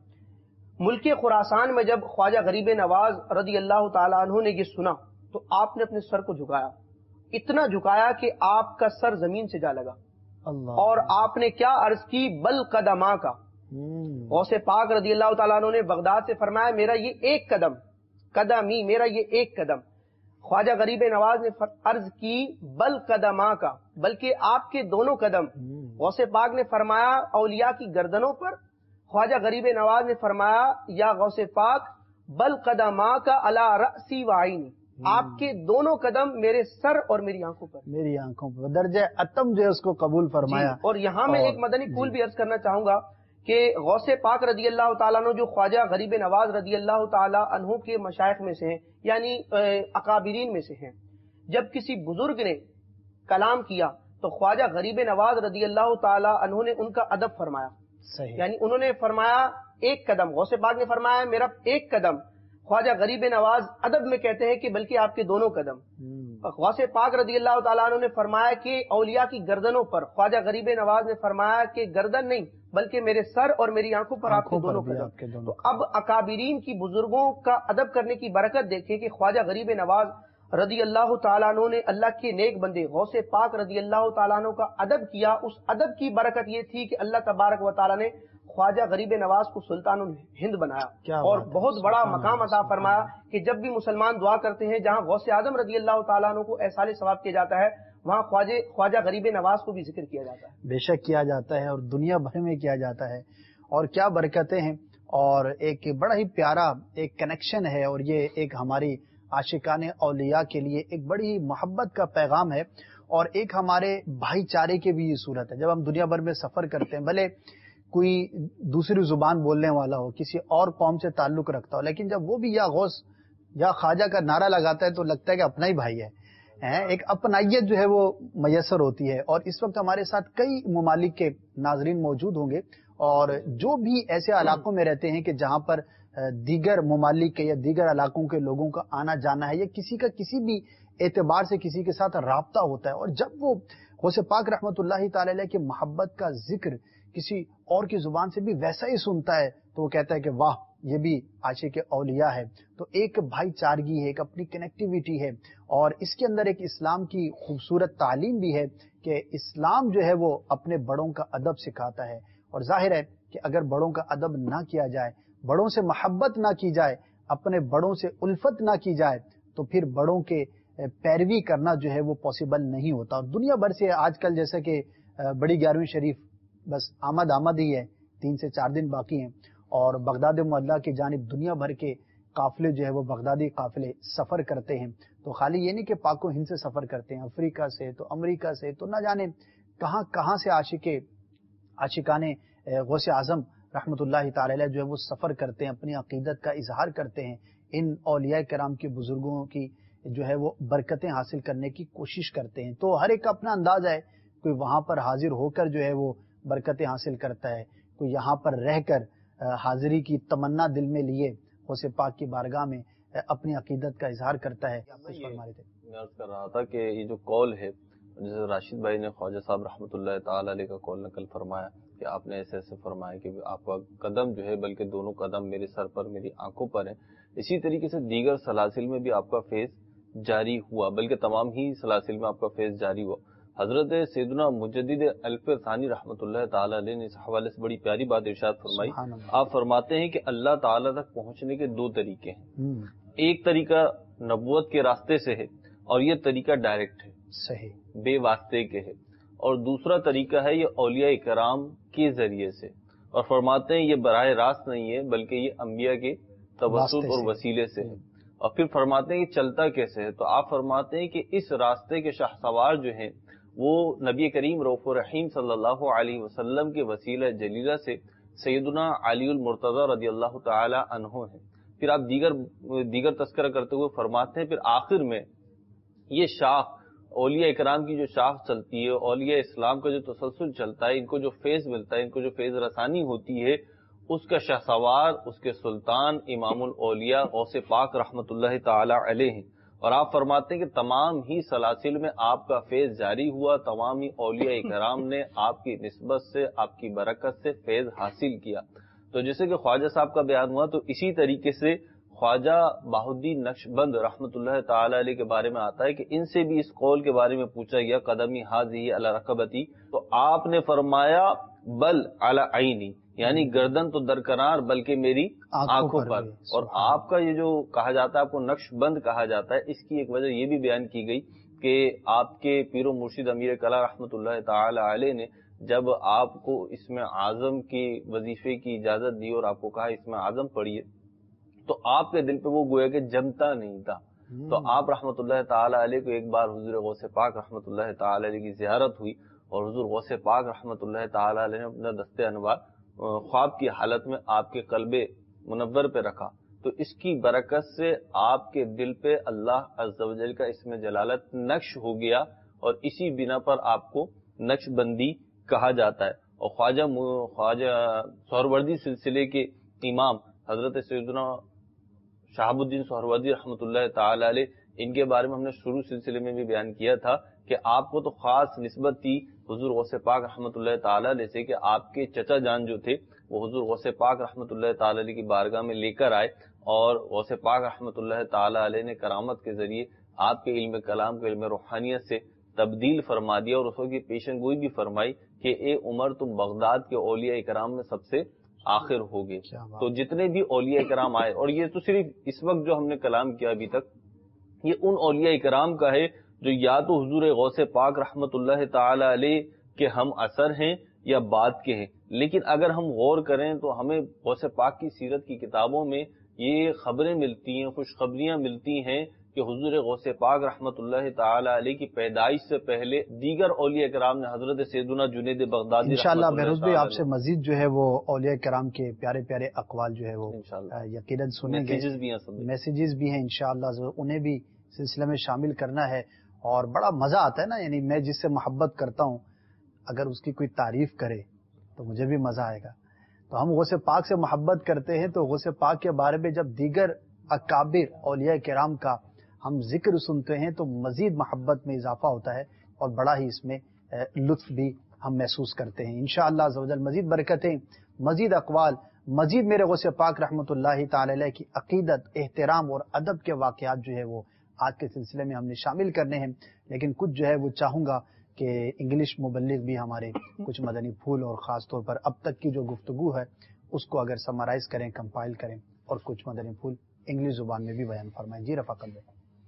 ملک خراسان میں جب خواجہ غریب نواز رضی اللہ تعالیٰ عنہ نے یہ سنا تو آپ نے اپنے سر کو جھکایا، اتنا جھکایا کہ آپ کا سر زمین سے جا لگا، اور آپ نے کیا عرض کی؟ بل قدما کا۔ غوث پاک رضی اللہ تعالیٰ عنہ نے بغداد سے فرمایا میرا یہ ایک قدم، قدمی میرا یہ ایک قدم۔ خواجہ غریب نواز نے عرض کی بل قدما کا، بلکہ آپ کے دونوں قدم۔ غوث پاک نے فرمایا اولیاء کی گردنوں پر، خواجہ غریب نواز نے فرمایا یا غوث پاک بل قدما کا علی رأسی وعینی، آپ کے دونوں قدم میرے سر اور میری آنکھوں پر، میری آنکھوں پر درجہ اتم جو ہے اس کو قبول فرمایا۔ اور یہاں میں ایک مدنی پھول بھی عرض کرنا چاہوں گا کہ غوث پاک رضی اللہ تعالیٰ عنہ جو خواجہ غریب نواز رضی اللہ تعالیٰ عنہ کے مشائخ میں سے ہیں، یعنی اکابرین میں سے ہیں، جب کسی بزرگ نے کلام کیا تو خواجہ غریب نواز رضی اللہ تعالیٰ عنہ نے ان کا ادب فرمایا، یعنی انہوں نے فرمایا ایک قدم، غوث پاک نے فرمایا میرا ایک قدم، خواجہ غریب نواز ادب میں کہتے ہیں کہ بلکہ آپ کے دونوں قدم۔ غوث پاک رضی اللہ تعالیٰ عنہ نے فرمایا کہ اولیاء کی گردنوں پر، خواجہ غریب نواز نے فرمایا کہ گردن نہیں بلکہ میرے سر اور میری آنکھوں پر آپ کے دونوں قدم۔ تو اب اکابرین کی بزرگوں کا ادب کرنے کی برکت دیکھیں کہ خواجہ غریب نواز رضی اللہ تعالیٰ عنہ نے اللہ کے نیک بندے غوث پاک رضی اللہ تعالیٰ عنہ کا ادب کیا، اس ادب کی برکت یہ تھی کہ اللہ تبارک و تعالیٰ نے خواجہ غریب نواز کو سلطان الہند بنایا اور بہت بڑا مقام عطا فرمایا کہ جب بھی مسلمان دعا کرتے ہیں جہاں غوث اعظم رضی اللہ تعالیٰ عنہ کو احصال ثواب کیا جاتا ہے وہاں خواجہ غریب نواز کو بھی ذکر کیا جاتا ہے۔ بے شک کیا جاتا ہے اور دنیا بھر میں کیا جاتا ہے، اور کیا برکتیں ہیں، اور ایک بڑا ہی پیارا ایک کنیکشن ہے، اور یہ ایک ہماری عاشقان اولیاء کے لیے ایک بڑی ہی محبت کا پیغام ہے، اور ایک ہمارے بھائی چارے کی بھی یہ صورت ہے۔ جب ہم دنیا بھر میں سفر کرتے ہیں، بھلے کوئی دوسری زبان بولنے والا ہو، کسی اور قوم سے تعلق رکھتا ہو، لیکن جب وہ بھی یا غوث یا خواجہ کا نعرہ لگاتا ہے تو لگتا ہے کہ اپنا ہی بھائی ہے، ایک اپنائیت جو ہے وہ میسر ہوتی ہے۔ اور اس وقت ہمارے ساتھ کئی ممالک کے ناظرین موجود ہوں گے، اور جو بھی ایسے علاقوں میں رہتے ہیں کہ جہاں پر دیگر ممالک کے یا دیگر علاقوں کے لوگوں کا آنا جانا ہے، یا کسی کا کسی بھی اعتبار سے کسی کے ساتھ رابطہ ہوتا ہے، اور جب وہ غوث پاک رحمۃ اللہ تعالی علیہ کی محبت کا ذکر کسی اور کی زبان سے بھی ویسا ہی سنتا ہے تو وہ کہتا ہے کہ واہ یہ بھی عاشق اولیاء ہے۔ تو ایک بھائی چارگی ہے، ایک اپنی کنیکٹیویٹی ہے، اور اس کے اندر ایک اسلام کی خوبصورت تعلیم بھی ہے کہ اسلام جو ہے وہ اپنے بڑوں کا ادب سکھاتا ہے، اور ظاہر ہے کہ اگر بڑوں کا ادب نہ کیا جائے، بڑوں سے محبت نہ کی جائے، اپنے بڑوں سے الفت نہ کی جائے، تو پھر بڑوں کے پیروی کرنا جو ہے وہ پاسبل نہیں ہوتا۔ اور دنیا بھر سے آج کل جیسا کہ بڑی 11ویں شریف بس آمد ہی ہے، 3 سے 4 دن باقی ہیں، اور بغداد معلیٰ کی جانب دنیا بھر کے قافلے جو ہے وہ بغدادی قافلے سفر کرتے ہیں۔ تو خالی یہ نہیں کہ پاک و ہند سے سفر کرتے ہیں، افریقہ سے تو امریکہ سے تو نہ جانے کہاں کہاں سے عاشقان غوث اعظم رحمۃ اللہ تعالی علیہ جو ہے وہ سفر کرتے ہیں، اپنی عقیدت کا اظہار کرتے ہیں، ان اولیاء کرام کے بزرگوں کی جو ہے وہ برکتیں حاصل کرنے کی کوشش کرتے ہیں۔ تو ہر ایک کا اپنا انداز ہے، کوئی وہاں پر حاضر ہو کر جو ہے وہ برکتیں حاصل کرتا ہے، کوئی یہاں پر رہ کر حاضری کی تمنا دل میں لیے غوث پاک کی بارگاہ میں اپنی عقیدت کا اظہار کرتا ہے۔ میں عرض کر رہا تھا کہ یہ جو قول ہے، جیسے راشد بھائی نے خواجہ صاحب رحمۃ اللہ تعالی علیہ کا قول نقل فرمایا کہ آپ نے ایسے ایسے فرمایا کہ آپ کا قدم جو ہے بلکہ دونوں قدم میرے سر پر میری آنکھوں پر ہیں، اسی طریقے سے دیگر سلاسل میں بھی آپ کا فیض جاری ہوا، بلکہ تمام ہی سلاسل میں آپ کا فیض جاری ہوا۔ حضرت سیدنا مجدد الف ثانی رحمۃ اللہ تعالی علیہ نے اس حوالے سے بڑی پیاری بات ارشاد فرمائی۔ آپ فرماتے ہیں کہ اللہ تعالی تک پہنچنے کے 2 طریقے ہیں، ایک طریقہ نبوت کے راستے سے ہے اور یہ طریقہ ڈائریکٹ ہے، صحیح بے واسطے کے ہے، اور دوسرا طریقہ ہے یہ اولیاء کرام کے ذریعے سے، اور فرماتے ہیں یہ براہ راست نہیں ہے بلکہ یہ انبیاء کے توسط اور وسیلے سے ہے۔ اور پھر فرماتے ہیں کہ چلتا کیسے ہے، تو آپ فرماتے ہیں کہ اس راستے کے شاہسوار جو ہیں وہ نبی کریم رؤوف الرحیم صلی اللہ علیہ وسلم کے وسیلہ جلیلہ سے سیدنا علی المرتضی رضی اللہ تعالی عنہ ہیں۔ پھر آپ دیگر تذکرہ کرتے ہوئے فرماتے ہیں پھر آخر میں یہ شاخ اولیاء اکرام کی جو شاخ چلتی ہے، اولیاء اسلام کا جو تسلسل چلتا ہے، ان کو جو فیض ملتا ہے، ان کو جو فیض رسانی ہوتی ہے، اس کا شاہسوار، اس کے سلطان امام الاولیاء غوث پاک رحمۃ اللہ تعالی علیہ ہیں۔ اور آپ فرماتے ہیں کہ تمام ہی سلاسل میں آپ کا فیض جاری ہوا، تمام ہی اولیاء کرام نے آپ کی نسبت سے، آپ کی برکت سے فیض حاصل کیا. تو جیسے کہ خواجہ صاحب کا بیان ہوا، تو اسی طریقے سے خواجہ بہاء الدین نقشبند رحمۃ اللہ تعالی علیہ کے بارے میں آتا ہے کہ ان سے بھی اس قول کے بارے میں پوچھا گیا قدمی حاذی علی رقبتی، تو آپ نے فرمایا بل علی عینی، یعنی گردن تو درکنار بلکہ میری آنکھوں پر. اور آپ کا یہ جو کہا جاتا ہے، آپ کو نقش بند کہا جاتا ہے، اس کی ایک وجہ یہ بھی بیان کی گئی کہ آپ کے پیر و مرشد امیر کلا رحمۃ اللہ تعالی علیہ نے جب آپ کو اسم اعظم کے وظیفے کی اجازت دی اور آپ کو کہا اسم اعظم پڑھیے، تو آپ کے دل پہ وہ گویا کہ جمتا نہیں تھا. تو آپ رحمۃ اللہ تعالی علیہ کو ایک بار حضور غوث پاک رحمۃ اللہ تعالی علیہ کی زیارت ہوئی، اور حضور غوث پاک رحمۃ اللہ تعالی علیہ نے اپنا دست انوار خواب کی حالت میں آپ کے قلب منور پہ رکھا. تو اس کی برکت سے آپ کے دل پہ اللہ عز و جل کا اسم جلالت نقش ہو گیا، اور اسی بنا پر آپ کو نقش بندی کہا جاتا ہے. اور خواجہ سہروردی سلسلے کے امام حضرت سیدنا شہاب الدین سہروردی رحمۃ اللہ تعالی علیہ، ان کے بارے میں ہم نے شروع سلسلے میں بھی بیان کیا تھا کہ آپ کو تو خاص نسبت تھی حضور غوث پاک رحمۃ اللہ تعالی علیہ سے کہ آپ کے چچا جان جو تھے وہ حضور غوث پاک رحمۃ اللہ تعالی علیہ کی بارگاہ میں لے کر آئے، اور غوث پاک رحمۃ اللہ تعالی علیہ نے کرامت کے ذریعے آپ کے علم کلام کو علم روحانیت سے تبدیل فرما دیا، اور اس کی پیشن گوئی بھی فرمائی کہ اے عمر تم بغداد کے اولیاء کرام میں سب سے آخر ہوگے. تو جتنے بھی اولیاء کرام آئے، اور یہ تو صرف اس وقت جو ہم نے کلام کیا ابھی تک، یہ ان اولیاء کرام کا ہے جو یا تو حضور غوث پاک رحمۃ اللہ تعالی علیہ کے ہم اثر ہیں یا بعد کے ہیں. لیکن اگر ہم غور کریں تو ہمیں غوث پاک کی سیرت کی کتابوں میں یہ خبریں ملتی ہیں، خوشخبریاں ملتی ہیں کہ حضور غوث پاک رحمۃ اللہ تعالی علیہ کی پیدائش سے پہلے دیگر اولیاء کرام نے حضرت سیدنا جنید بغدادی انشاءاللہ بہروز بھی آپ سے مزید جو ہے وہ اولیاء کرام کے پیارے پیارے اقوال جو ہے وہ یقیناً سنیں گے، میسیجز بھی ہیں انشاءاللہ، انہیں بھی سلسلے میں شامل کرنا ہے. اور بڑا مزہ آتا ہے نا، یعنی میں جس سے محبت کرتا ہوں اگر اس کی کوئی تعریف کرے تو مجھے بھی مزہ آئے گا. تو ہم غوث پاک سے محبت کرتے ہیں تو غوث پاک کے بارے میں جب دیگر اکابر اولیاء کرام کا ہم ذکر سنتے ہیں تو مزید محبت میں اضافہ ہوتا ہے، اور بڑا ہی اس میں لطف بھی ہم محسوس کرتے ہیں. انشاءاللہ عز و جل مزید برکتیں، مزید اقوال، مزید میرے غوث پاک رحمۃ اللہ تعالی علیہ کی عقیدت، احترام اور ادب کے واقعات جو ہے وہ آج کے سلسلے میں ہم نے شامل کرنے ہیں. لیکن کچھ جو ہے وہ چاہوں گا کہ انگلش مبلغ بھی ہمارے کچھ مدنی پھول اور خاص طور پر اب تک کی جو گفتگو ہے اس کو اگر سمرائز کریں، کمپائل کریں، اور کچھ مدنی پھول انگلش زبان میں بھی بیان فرمائیں. جی رفاقت بھائی.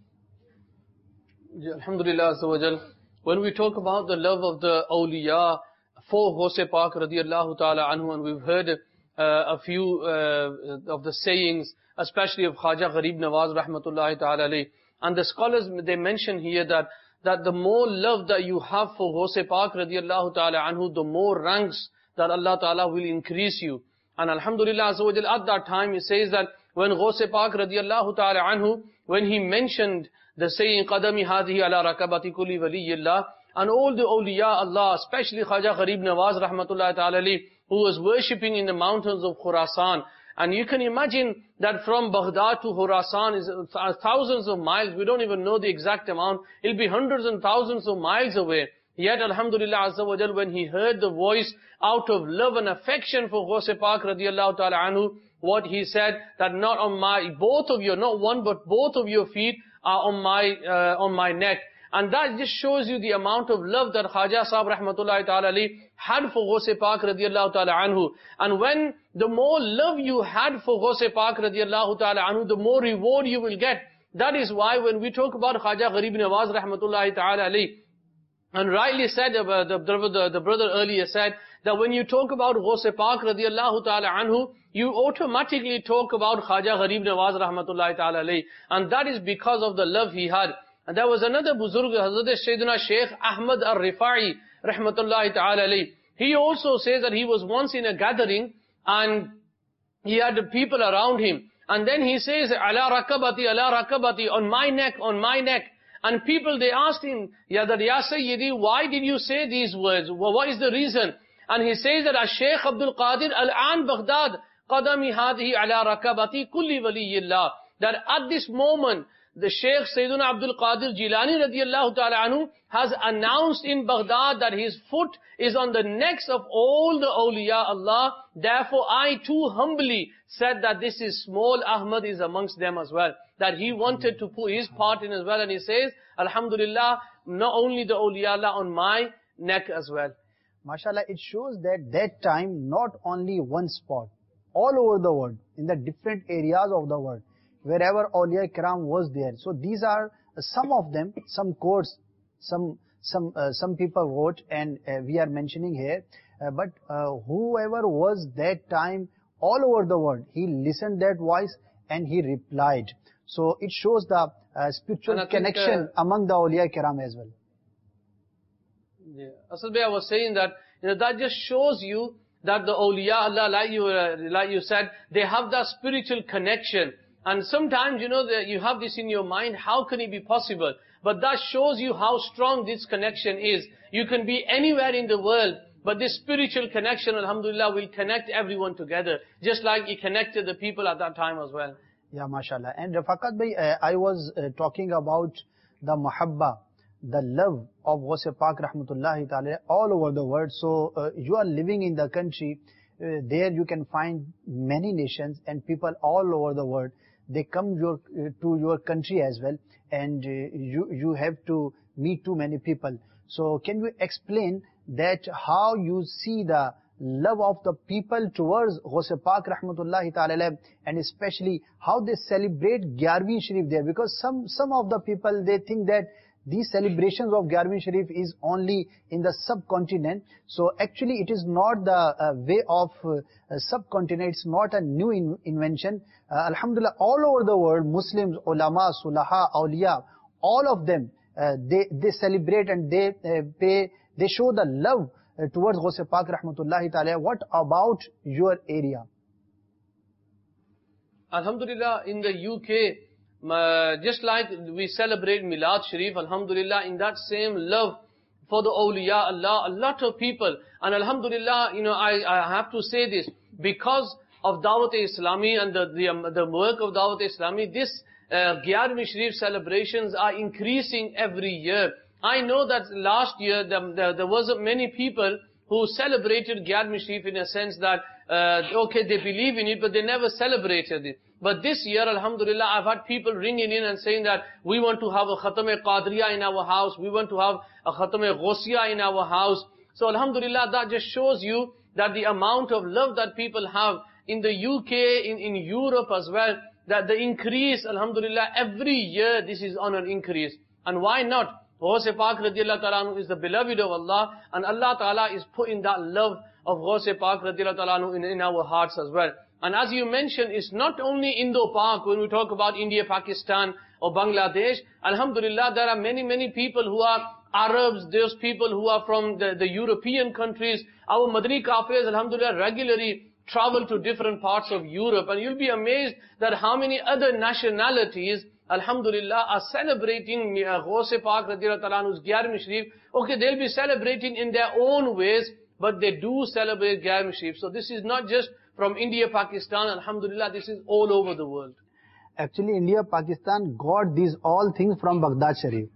Alhamdulillah Azza wa Jal. When we talk about the love of the awliya for Ghaus Pak radiyallahu ta'ala anhu, and we've heard a few of the sayings, especially of Khaja Gharib Nawaz rahmatullahi ta'ala alayh. And the scholars, they mention here that the more love that you have for Ghaus Pak radiyallahu ta'ala anhu, the more ranks that Allah ta'ala will increase you. And Alhamdulillah Azza wa Jal, at that time he says that when Ghaus Pak radiyallahu ta'ala anhu, when he mentioned the saying qadami hadhihi ala rakabati kulli waliyillah, and all the awliya Allah, especially Khaja Gharib Nawaz rahmatullahi ta'ala alayh, who was worshipping in the mountains of Khurasan. And you can imagine that from Baghdad to Khurasan is thousands of miles. We don't even know the exact amount. It'll be hundreds and thousands of miles away. Yet Alhamdulillah Azza wa Jal, when he heard the voice out of love and affection for Ghaus Pak radiyallahu ta'ala anhu, what he said, that not on my, both of your, not one but both of your feet are on my neck. And that just shows you the amount of love that Khaja Sahib rahmatullahi ta'ala alayh had for Ghaus Pak radiyallahu ta'ala anhu. And when the more love you had for Ghaus Pak radiyallahu ta'ala anhu, the more reward you will get. That is why when we talk about Khaja Gharib Nawaz rahmatullahi ta'ala alayh, and rightly said, the brother earlier said, that when you talk about Ghaus Pak radiyallahu ta'ala anhu, you automatically talk about Khaja Gharib Nawaz rahmatullahi ta'ala alayh. And that is because of the love he had. And there was another Buzurg, Hazrat Sayyidina Sheikh Ahmad al-Rifa'i rahmatullahi ta'ala alayh. He also says that he was once in a gathering and he had people around him. And then he says, ala rakabati, on my neck, on my neck. And people, they asked him, Ya Sayyidi, why did you say these words? What is the reason? And he says that Shaykh Abdul Qadir al-An Baghdad, qadami hadhi ala rakabati kulli waliyillah. That at this moment, the Sheikh Sayyiduna Abdul Qadir Jilani radiallahu ta'ala anhu has announced in Baghdad that his foot is on the necks of all the awliya Allah. Therefore, I too humbly said that this is small Ahmad is amongst them as well. That he wanted to put his part in as well. And he says, Alhamdulillah, not only the awliya Allah on my neck as well. MashaAllah, it shows that time not only one spot, all over the world, in the different areas of the world, wherever awliya kiram was there. So these are some of them, some quotes, some people wrote, and we are mentioning here. But whoever was that time all over the world, he listened that voice and he replied. So it shows the spiritual connection among the awliya kiram as well. Yeah. Asad Bhai, I was saying that, that just shows you that the awliya Allah, like you said, they have that spiritual connection. And sometimes, that you have this in your mind, how can it be possible? But that shows you how strong this connection is. You can be anywhere in the world, but this spiritual connection, alhamdulillah, will connect everyone together. Just like it connected the people at that time as well. Yeah, mashallah. And Rafaqat Bhai, I was talking about the mahabba, the love of Ghaus Pak Rahmatullahi Ta'ala all over the world. So you are living in the country, there you can find many nations and people all over the world. They come to your country as well, and you have to meet too many people. So can you explain that how you see the love of the people towards Ghaus Pak Rahmatullahi Ta'ala, and especially how they celebrate 11वीं Sharif there? Because some of the people, they think that these celebrations of 11वीं Sharif is only in the subcontinent. So actually it is not the way of subcontinent. It's not a new invention. Alhamdulillah, all over the world, Muslims, ulama, sulaha, awliya, all of them, they celebrate and they show the love towards Ghaus Pak Rahmatullahi Ta'ala. What about your area? Alhamdulillah, in the UK, just like we celebrate Milad Sharif, alhamdulillah, in that same love for the awliya Allah, a lot of people, and alhamdulillah, I have to say this, because of Dawat-e-Islami and the work of Dawat-e-Islami, this 11वीं Sharif celebrations are increasing every year. I know that last year there wasn't many people who celebrated 11वीं Sharif in a sense that, they believe in it, but they never celebrated it. But this year, alhamdulillah, I've had people ringing in and saying that we want to have a Khatam-e-Qadriya in our house, we want to have a Khatam-e-Ghausiyya in our house. So alhamdulillah, that just shows you that the amount of love that people have in the UK, in Europe as well, that the increase, alhamdulillah, every year this is on an increase. And why not? Ghaus Pak radiallahu ta'ala anhu is the beloved of Allah, and Allah ta'ala is putting that love of Ghaus Pak radiallahu ta'ala anhu in our hearts as well. And as you mentioned, it's not only Indo-Pak, when we talk about India, Pakistan or Bangladesh, alhamdulillah, there are many people who are Arabs, there's people who are from the European countries. Our Madani Kafirs, alhamdulillah, regularly travel to different parts of Europe, and you'll be amazed that how many other nationalities, alhamdulillah, are celebrating Ghaus Pak radiallahu ta'ala anhu's 11वीं Sharif. Okay, they'll be celebrating in their own ways, but they do celebrate 11वीं Sharif. So this is not just from India, Pakistan, alhamdulillah, this is all over the world. Actually, India, Pakistan got these all things from Baghdad Sharif.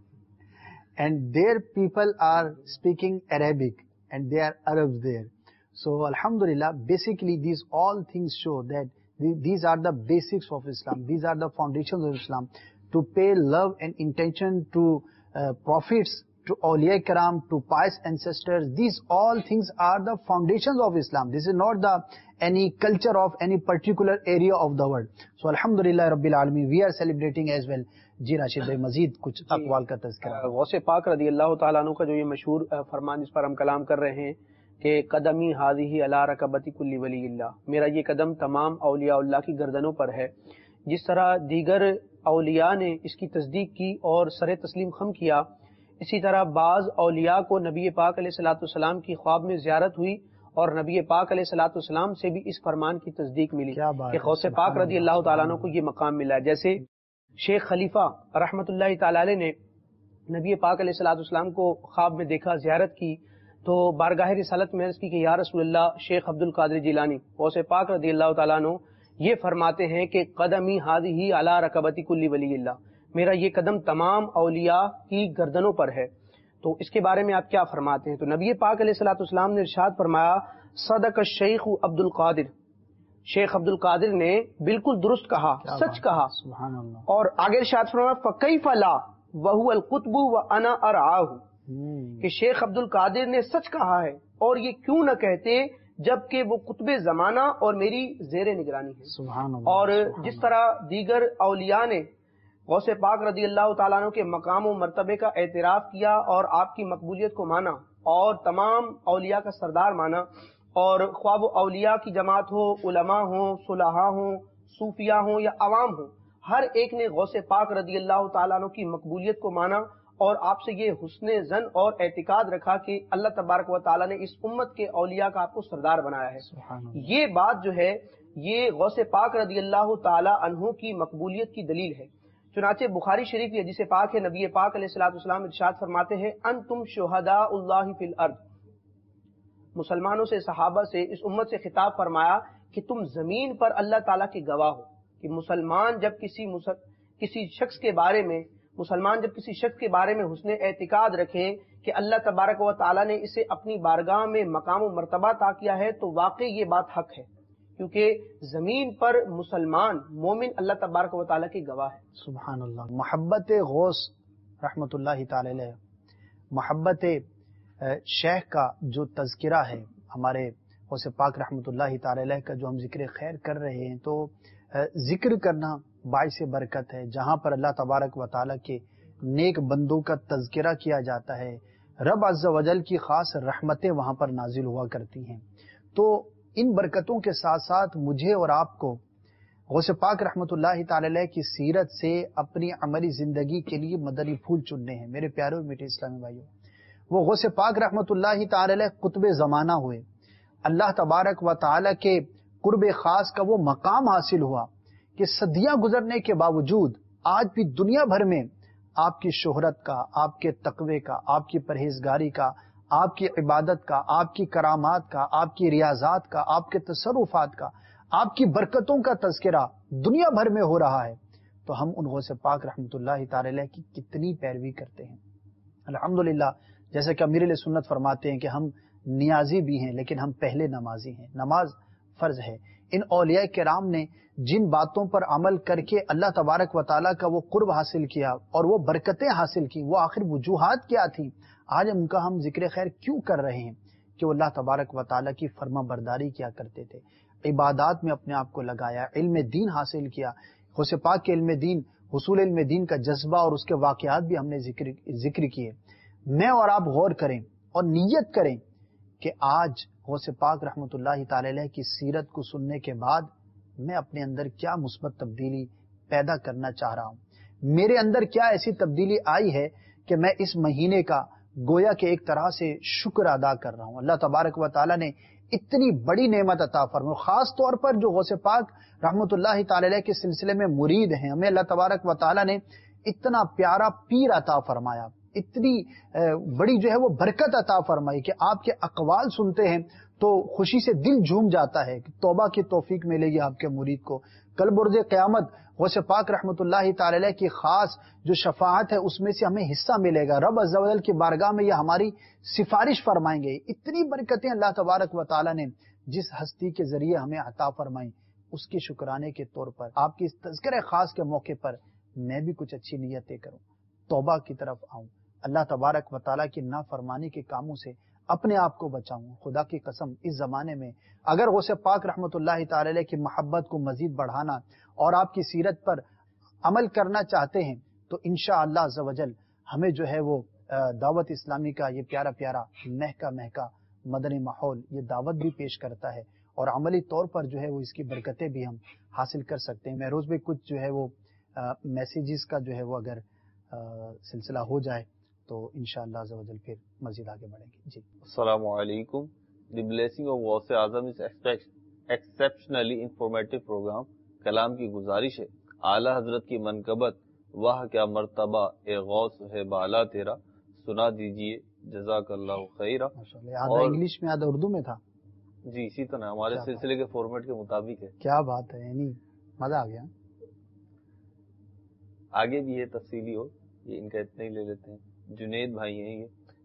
And their people are speaking Arabic, and they are Arabs there. So alhamdulillah, basically these all things show that these are the basics of Islam. These are the foundations of Islam. To pay love and intention to prophets, to awliya kiram, to pious ancestors, these all things are the foundations of Islam. This is not any culture of any particular area of the world. So alhamdulillah Rabbil Alameen, we are celebrating as well. जी राशिद भाई, मजीद कुछ अक़वाल का तज़किरा। गौसे पाक रज़ी अल्लाह ताला अन्हु का जो ये मशहूर फरमान, इस पर हम कलाम कर रहे हैं कि कदमी हाज़िही अला रकबती कुल्ली वलील्लाह, मेरा ये कदम तमाम औलिया अल्लाह की गर्दनों पर है। जिस तरह दीगर औलिया ने इसकी तस्दीक की और सर तस्लीम खम किया, इसी तरह बाज़ औलिया को नबी पाक अलैहिस्सलाम की ख्वाब में ज़ियारत हुई और नबी पाक अलैहिस्सलाम से भी इस फरमान की तस्दीक मिली कि गौसे पाक रज़ी अल्लाह ताला अन्हु को ये मकाम मिला है। जैसे शेख खलीफा रहमतुल्लाहि ताला अलैह ने नबी पाक अलैहिस्सलाम को ख्वाब में देखा, ज़ियारत की, तो बारगाह रिसालत में अर्ज़ की कि या रसूलल्लाह, शेख अब्दुल कादिर जिलानी गौसे पाक रज़ी अल्लाह ताला अन्हु ये फरमाते हैं कि कदमी हाज़िही अला रकबती कुल्ली वलील्लाह, میرا یہ قدم تمام اولیاء کی گردنوں پر ہے. تو اس کے بارے میں آپ کیا فرماتے ہیں؟ تو نبی پاک علیہ الصلوۃ والسلام نے ارشاد فرمایا صدق الشیخ عبد القادر، شیخ عبد القادر نے بالکل درست کہا، سچ کہا. سبحان اللہ. اور آگے ارشاد فرمایا فکیف لا وهو القطب وانا ارعاه، کہ شیخ عبد القادر نے سچ کہا ہے اور یہ کیوں نہ کہتے جبکہ وہ قطب زمانہ اور میری زیر نگرانی ہے. سبحان اللہ. اور جس طرح دیگر اولیاء نے غوث پاک رضی اللہ تعالیٰ عنہ کے مقام و مرتبے کا اعتراف کیا اور آپ کی مقبولیت کو مانا اور تمام اولیاء کا سردار مانا، اور خواب اولیاء کی جماعت ہو، علماء ہوں، صلحاء ہوں، صوفیاء ہوں یا عوام ہوں، ہر ایک نے غوث پاک رضی اللہ تعالیٰ عنہ کی مقبولیت کو مانا اور آپ سے یہ حسن زن اور اعتقاد رکھا کہ اللہ تبارک و تعالیٰ نے اس امت کے اولیاء کا آپ کو سردار بنایا ہے. یہ بات جو ہے یہ غوث پاک رضی اللہ تعالیٰ عنہ کی مقبولیت کی دلیل ہے. چنانچہ بخاری شریف کی حدیث پاک ہے، نبی پاک علیہ الصلوۃ والسلام ارشاد فرماتے ہیں انتم شہداء اللہ فی الارض. مسلمانوں سے، صحابہ سے، اس امت سے خطاب فرمایا کہ تم زمین پر اللہ تعالیٰ کے گواہ ہو. کہ مسلمان جب کسی شخص کے بارے میں حسن اعتقاد رکھیں کہ اللہ تبارک و تعالیٰ نے اسے اپنی بارگاہ میں مقام و مرتبہ عطا کیا ہے تو واقعی یہ بات حق ہے، کیونکہ زمین پر مسلمان مومن اللہ تبارک و تعالیٰ کی گواہ ہے. سبحان اللہ. محبت غوث رحمت اللہ تعالی علیہ، محبت شیخ کا جو تذکرہ ہے، ہمارے غوث پاک رحمت اللہ تعالی علیہ کا جو ہم ذکر خیر کر رہے ہیں، تو ذکر کرنا باعث برکت ہے. جہاں پر اللہ تبارک و تعالیٰ کے نیک بندوں کا تذکرہ کیا جاتا ہے، رب عز و جل کی خاص رحمتیں وہاں پر نازل ہوا کرتی ہیں. تو ان برکتوں کے ساتھ ساتھ مجھے اور آپ کو غوث پاک رحمت اللہ تعالی علیہ کی سیرت سے اپنی عملی زندگی کے لیے مدنی پھول چننے ہیں. میرے پیارے اور میٹھے اسلامی بھائیوں، وہ غوث پاک رحمت اللہ تعالی علیہ قطب زمانہ ہوئے، اللہ تبارک و تعالی کے قرب خاص کا وہ مقام حاصل ہوا کہ صدیاں گزرنے کے باوجود آج بھی دنیا بھر میں آپ کی شہرت کا، آپ کے تقوی کا، آپ کی پرہیزگاری کا، آپ کی عبادت کا، آپ کی کرامات کا، آپ کی ریاضات کا، آپ کے تصرفات کا، آپ کی برکتوں کا تذکرہ دنیا بھر میں ہو رہا ہے. تو ہم ان غوث پاک رحمت اللہ تعالی علیہ کی کتنی پیروی کرتے ہیں. الحمدللہ، جیسے کہ امیر علیہ سنت فرماتے ہیں کہ ہم نیازی بھی ہیں لیکن ہم پہلے نمازی ہیں. نماز فرض ہے. ان اولیاء کرام نے جن باتوں پر عمل کر کے اللہ تبارک و تعالیٰ کا وہ قرب حاصل کیا اور وہ برکتیں حاصل کی، وہ آخر وجوہات کیا تھی؟ آج ان کا ہم ذکر خیر کیوں کر رہے ہیں؟ کہ وہ اللہ تبارک و تعالیٰ کی فرما برداری کیا کرتے تھے، عبادات میں اپنے آپ کو لگایا، علم دین حاصل کیا. غوث پاک کے علم دین، حصول علم دین کا جذبہ اور اس کے واقعات بھی ہم نے ذکر کیے. میں اور آپ غور کریں اور نیت کریں کہ آج غوث پاک رحمت اللہ تعالی علیہ کی سیرت کو سننے کے بعد میں اپنے اندر کیا مثبت تبدیلی پیدا کرنا چاہ رہا ہوں. میرے اندر کیا ایسی تبدیلی آئی ہے کہ میں اس مہینے کا گویا کہ ایک طرح سے شکر ادا کر رہا ہوں. اللہ تبارک و تعالیٰ نے اتنی بڑی نعمت عطا فرمائی، خاص طور پر جو غوث پاک رحمت اللہ تعالی علیہ کے سلسلے میں مرید ہیں، ہمیں اللہ تبارک و تعالیٰ نے اتنا پیارا پیر عطا فرمایا، اتنی بڑی جو ہے وہ برکت عطا فرمائی کہ آپ کے اقوال سنتے ہیں تو خوشی سے دل جھوم جاتا ہے کہ توبہ کی توفیق ملے گی آپ کے مرید کو. کل برز قیامت غوث پاک رحمت اللہ تعالی علیہ کی خاص جو شفاعت ہے اس میں سے ہمیں حصہ ملے گا. رب عز و جل کی بارگاہ میں یہ ہماری سفارش فرمائیں گے. اتنی برکتیں اللہ تبارک و تعالی نے جس ہستی کے ذریعے ہمیں عطا فرمائیں، اس کے شکرانے کے طور پر آپ کی اس تذکرہ خاص کے موقع پر میں بھی کچھ اچھی نیتیں کروں، توبہ کی طرف آؤں، اللہ تبارک و تعالیٰ کی نافرمانی کے کاموں سے اپنے آپ کو بچاؤں. خدا کی قسم اس زمانے میں اگر غوث پاک رحمت اللہ تعالی علیہ کی محبت کو مزید بڑھانا اور آپ کی سیرت پر عمل کرنا چاہتے ہیں تو انشاءاللہ عز و جل ہمیں جو ہے وہ دعوت اسلامی کا یہ پیارا پیارا مہکا مدنی ماحول یہ دعوت بھی پیش کرتا ہے اور عملی طور پر جو ہے وہ اس کی برکتیں بھی ہم حاصل کر سکتے ہیں. محروز بھی کچھ جو ہے وہ میسیجز کا جو ہے وہ اگر سلسلہ ہو جائے تو انشاءاللہ عز و جل پھر مزید آگے بڑھیں گے. جی السلام علیکم. دی blessing of Ghaus Azam is exceptionally informative program. کلام کی گزارش ہے اعلیٰ حضرت کی منقبت واہ کیا مرتبہ اے غوث ہے بالا تیرا، سنا دیجئے جزاک اللہ خیرہ. آدھا انگلش میں آدھا اردو میں تھا. جی اسی طرح ہمارے سلسلے کے فارمیٹ کے مطابق ہے. کیا بات ہے، یعنی مزہ آ گیا. آگے بھی یہ تفصیلی ہو، یہ ان کا اتنا ہی لے لیتے ہیں۔ جنید بھائی ہیں یہ۔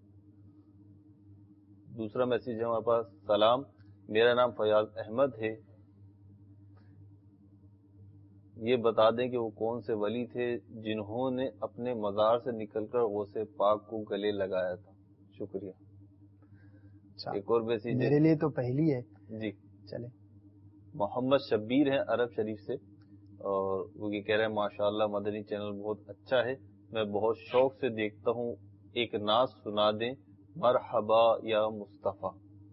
دوسرا میسیج ہے ہمارے پاس، سلام، میرا نام فیاض احمد ہے، یہ بتا دیں کہ وہ کون سے ولی تھے جنہوں نے اپنے مزار سے نکل کر غوث پاک کو گلے لگایا تھا؟ شکریہ۔ ایک اور میسیج میرے لیے تو پہلی ہے جی، چلے۔ محمد شبیر ہیں عرب شریف سے، اور وہ یہ کہہ رہے ہیں ماشاءاللہ مدنی چینل بہت اچھا ہے، میں بہت شوق سے دیکھتا ہوں، ایک نعت سنا دیں، مرحبا یا مصطفیٰ۔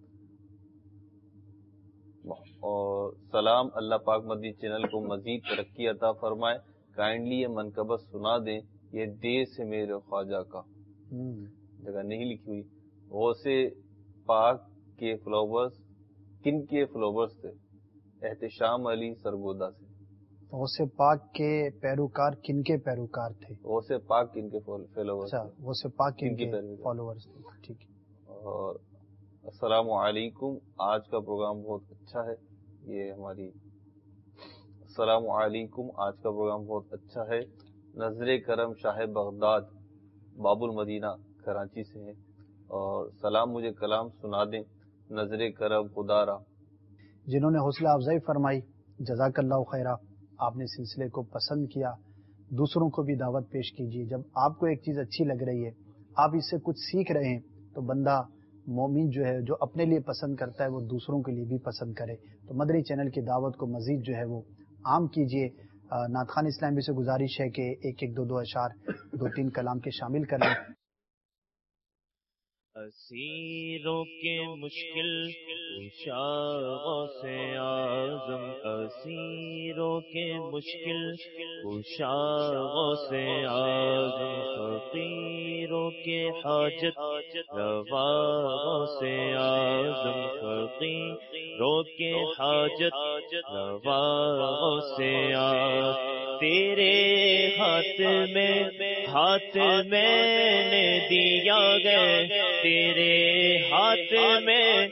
اور سلام، اللہ پاک مدنی چینل کو مزید ترقی عطا فرمائے، کائنڈلی یہ منقبت سنا دیں، یہ دیس ہے میرے خواجہ کا۔ جگہ نہیں لکھی ہوئی۔ غوث پاک کے فلوورز کن کے فلوورز تھے؟ احتشام علی سرگودا سے۔ غوث پاک کے پیروکار کن کے پیروکار تھے؟ غوث پاک کن کے فالوورز؟ اچھا، غوث پاک کن کے فالوورز تھے، ٹھیک ہے۔ اور السلام علیکم، آج کا پروگرام بہت اچھا ہے، یہ ہماری السلام علیکم، آج کا پروگرام بہت اچھا ہے، نظر کرم شاہ بغداد باب المدینہ کراچی سے ہیں، اور سلام، مجھے کلام سنا دیں، نظر کرم خدا را۔ جنہوں نے حوصلہ افزائی فرمائی، جزاک اللہ خیرہ، آپ نے سلسلے کو پسند کیا، دوسروں کو بھی دعوت پیش کیجیے۔ جب آپ کو ایک چیز اچھی لگ رہی ہے، آپ اس سے کچھ سیکھ رہے ہیں، تو بندہ مومن جو ہے، جو اپنے لیے پسند کرتا ہے، وہ دوسروں کے لیے بھی پسند کرے۔ تو مدنی چینل کی دعوت کو مزید جو ہے وہ عام کیجیے۔ نعت خوان اسلامی سے گزارش ہے کہ ایک ایک دو اشعار 2-3 کلام کے شامل کر لیں۔ اسیروں کے مشکل کشا غوث اعظم، اسیروں کے مشکل کشا غوث اعظم، فقیروں کے حاجت روا غوث اعظم، فقیروں کے حاجت روا غوث اعظم، تیرے ہاتھ میں نے دیا گئے، تیرے ہاتھ میں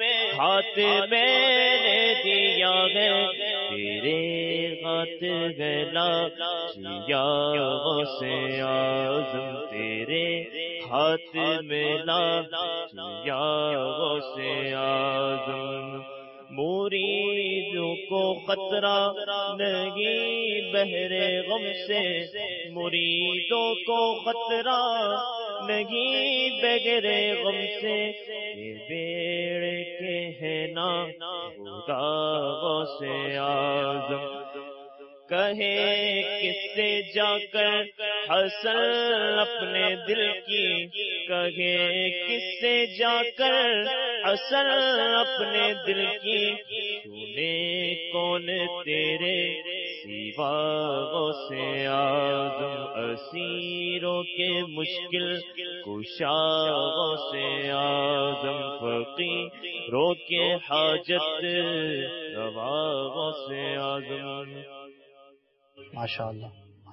نے دیا گئے، تیرے ہاتھ گلا جیا غوث اعظم، تیرے ہاتھ میں لا جیا غوث اعظم، مریدوں کو خطرہ نہیں بحر غم سے، مریدوں کو خطرہ نہیں بغیر غم سے، یہ بیڑے کے ہے نا خدا غوث اعظم، کہے کس سے جا کر حسن اپنے دل کی، کہے کس سے جا کر حسن اپنے دل کی، سنے کون تیرے سوا غوث اعظم، اسیروں کے مشکل کشا غوث اعظم، فقیروں کے حاجت روا غوث اعظم۔ ماشاءاللہ۔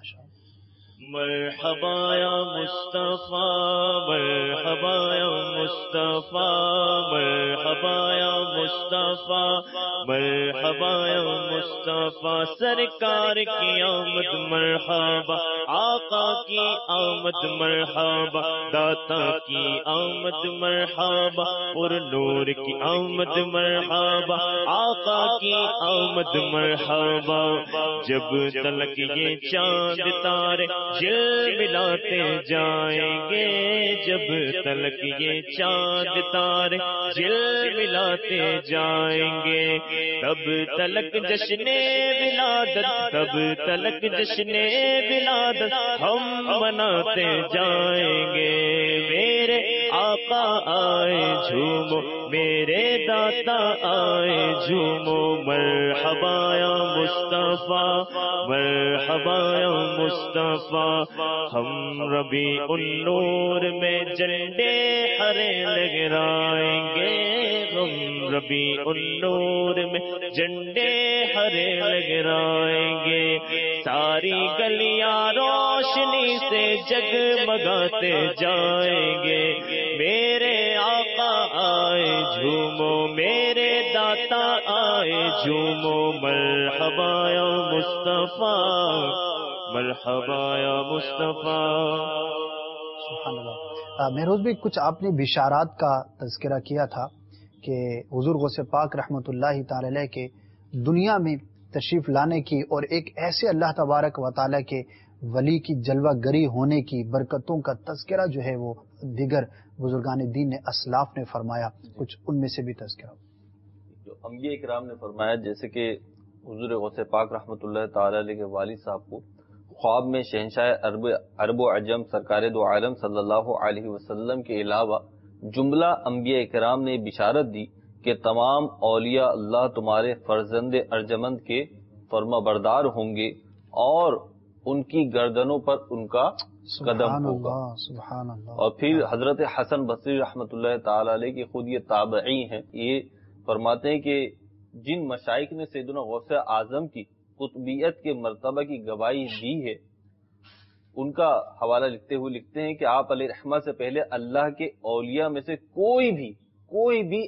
مرحبا یا مصطفیٰ، مرحبا یا مصطفیٰ، مرحبا یا مصطفیٰ، مرحبا یا مصطفیٰ، سرکار کی آمد مرحبا، آقا کی آمد مرحبا، داتا کی آمد مرحبا، پر نور کی آمد مرحبا، آقا کی آمد مرحبا، جب تلک یہ چاند تارے جل ملاتے جائیں گے، جب تلک یہ چاند تارے جل ملاتے جائیں گے، تب تلک جشن ولادت، تب تلک جشن ولادت ہم مناتے جائیں گے، میرے آقا آئے جھومو، میرے داتا آئے جھومو، مرحبا یا مصطفیٰ، مرحبا یا مصطفیٰ، ہم ربیع النور میں جھنڈے ہرے لہرائیں گے، ہم ربیع النور میں جھنڈے ہرے لہرائیں گے، ساری گلیاں روشنی سے جگمگاتے جائیں گے، میرے آقا آئے جھومو، میرے داتا آئے جھومو، مرحبا یا مصطفیٰ، مرحبا یا مصطفیٰ. سبحان اللہ. مہروز بھی کچھ آپ نے بشارات کا تذکرہ کیا تھا کہ حضور غوث پاک رحمۃ اللہ تعالی علیہ کے دنیا میں تشریف لانے کی اور ایک ایسے اللہ تبارک و تعالی کے ولی کی جلوہ گری ہونے کی برکتوں کا تذکرہ جو ہے وہ دیگر بزرگان دین نے اسلاف نے فرمایا، کچھ ان میں سے بھی تذکرہ. جو انبیاء کرام نے فرمایا، جیسے کہ حضور غوث پاک رحمۃ اللہ تعالی علیہ کے والد صاحب کو خواب میں شہنشاہ عرب و عجم سرکار دو عالم صلی اللہ علیہ وسلم کے علاوہ جملہ انبیاء کرام نے بشارت دی کہ تمام اولیاء اللہ تمہارے فرزند ارجمند کے فرما بردار ہوں گے اور ان کی گردنوں پر ان کا قدم ہوگا. سبحان اللہ. اور پھر حضرت حسن بصری رحمۃ اللہ تعالی علیہ کی خود یہ تابعی ہیں، یہ فرماتے ہیں کہ جن مشائخ نے سیدنا غوث اعظم کی قطبیت کے مرتبہ کی گواہی دی ہے، ان کا حوالہ لکھتے ہوئے لکھتے ہیں کہ آپ علیہ رحمہ سے پہلے اللہ کے اولیاء میں سے کوئی بھی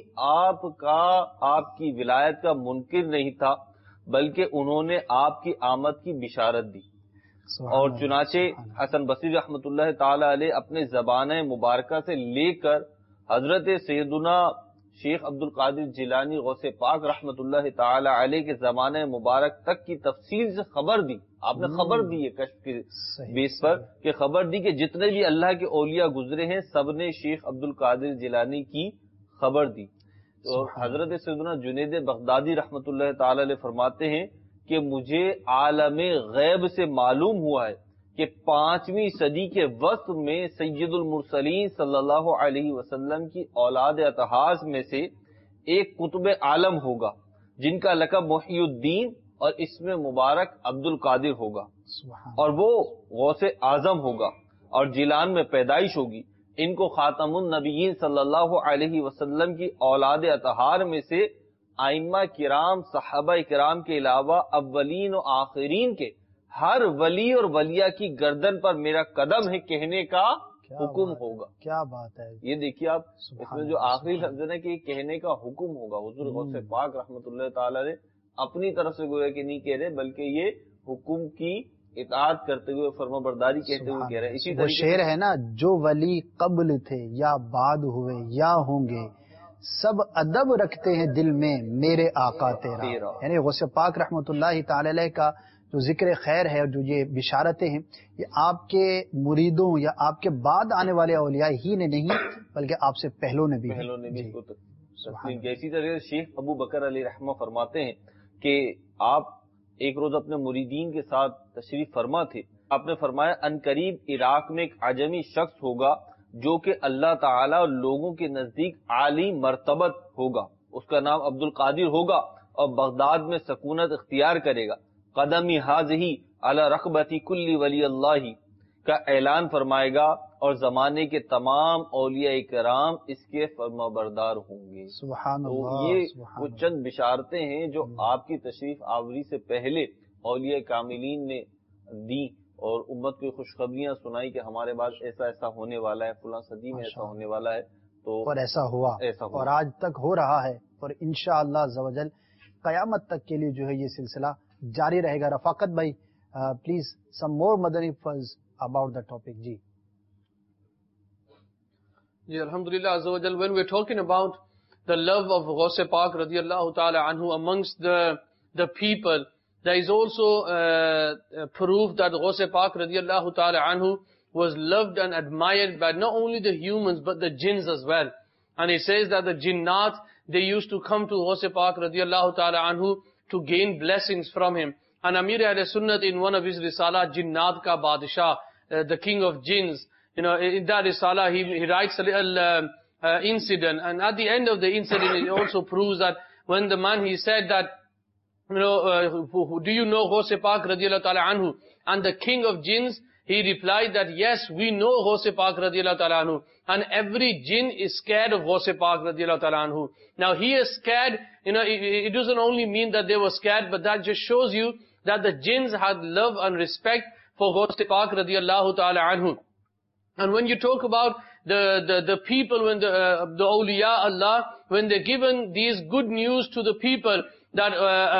آپ کی ولایت کا منکر نہیں تھا، بلکہ انہوں نے آپ کی آمد کی بشارت دی. اور چنانچہ حسن بصری رحمۃ اللہ تعالی علیہ اپنے زبان مبارکہ سے لے کر حضرت سیدنا شیخ عبد القادر جیلانی غوث پاک رحمۃ اللہ تعالی علیہ کے زمانہ مبارک تک کی تفصیل سے خبر دی. آپ نے خبر دی ہے کشف کے بیس پر کہ خبر دی کہ جتنے بھی اللہ کے اولیاء گزرے ہیں سب نے شیخ عبد القادر جیلانی کی خبر دی. اور حضرت سیدنا جنید بغدادی رحمۃ اللہ تعالی علیہ فرماتے ہیں کہ مجھے عالم غیب سے معلوم ہوا ہے کہ 5ویں صدی کے وسط میں سید المرسلین صلی اللہ علیہ وسلم کی اولاد اطہار میں سے ایک قطب عالم ہوگا جن کا لقب محی الدین اور اسم مبارک عبد القادر ہوگا، اور وہ غوث اعظم ہوگا اور جیلان میں پیدائش ہوگی. ان کو خاتم النبیین صلی اللہ علیہ وسلم کی اولاد اطہار میں سے ائمہ کرام صحابہ کرام کے علاوہ اولین و آخرین کے ہر ولی اور ولیہ کی گردن پر میرا قدم ہے کہنے کا حکم ہوگا. کیا بات ہے. یہ دیکھیے آپ، اس میں جو آخری لفظ ہے کہ کہنے کا حکم ہوگا. حضور غوث پاک رحمۃ اللہ تعالی نے اپنی طرف سے گویا کہ نہیں کہہ رہے، بلکہ یہ حکم کی اطاعت کرتے ہوئے فرما برداری کہتے ہوئے کہہ رہے ہیں. اسی طرح شعر ہے نا، جو ولی قبل تھے یا بعد ہوئے یا ہوں گے سب ادب رکھتے ہیں دل میں میرے آقا تیرا. یعنی غوث پاک رحمۃ اللہ تعالی علیہ کا جو ذکر خیر ہے اور جو یہ بشارتیں ہیں یہ آپ کے مریدوں یا آپ کے بعد آنے والے اولیاء ہی نے نہیں بلکہ آپ سے پہلوں نے بھی تسلیم کیا. اسی طرح شیخ ابو بکر علی رحمہ فرماتے ہیں کہ آپ ایک روز اپنے مریدین کے ساتھ تشریف فرما تھے. آپ نے فرمایا ان قریب عراق میں ایک عجمی شخص ہوگا جو کہ اللہ تعالی اور لوگوں کے نزدیک عالی مرتبت ہوگا. اس کا نام عبد القادر ہوگا اور بغداد میں سکونت اختیار کرے گا. قدمی حاضی علی رقبتی کل ولی اللہ کا اعلان فرمائے گا اور زمانے کے تمام اولیاء کرام اس کے فرما بردار ہوں گے. سبحان اللہ. یہ وہ چند بشارتیں ہیں جو آپ کی تشریف آوری سے پہلے اولیاء کاملین نے دی اور امت کو خوشخبریاں سنائی کہ ہمارے بعد ایسا ایسا ہونے والا ہے، فلاں صدی میں ایسا ہونے والا ہے. تو اور ایسا ہوا اور آج تک ہو رہا ہے، اور انشاءاللہ عز و جل قیامت تک کے لیے جو ہے یہ سلسلہ جاری رہے گا. رفاقت بھائی پلیز سم مور مدنی فز اباؤٹ دا ٹاپک. جی alhamdulillah azza wa jal, when we're talking about the love of Ghaus Pak radiyallahu ta'ala anhu amongst the people, there is also proof that Ghaus Pak radiyallahu ta'ala anhu was loved and admired by not only the humans but the jinns as well. And it says that the jinnat, they used to come to Ghaus Pak radiyallahu ta'ala anhu to gain blessings from him. And Amir Ahl Sunnat in one of his risala, Jinnat ka Badshah, the king of jinns, in that risala he writes a little incident, and at the end of the incident it also proves that when the man, he said that, do you know Ghaus Pak radiyallahu ta'ala anhu? And the king of jinns, he replied that yes, we know Ghaus Pak radiyallahu ta'ala anhu, and every jinn is scared of Ghaus Pak radiyallahu ta'ala anhu. Now he is scared, it doesn't only mean that they were scared, but that just shows you that the jinns had love and respect for Ghaus Pak radiyallahu ta'ala anhu. And when you talk about the people, when the awliya Allah, when they're given these good news to the people, that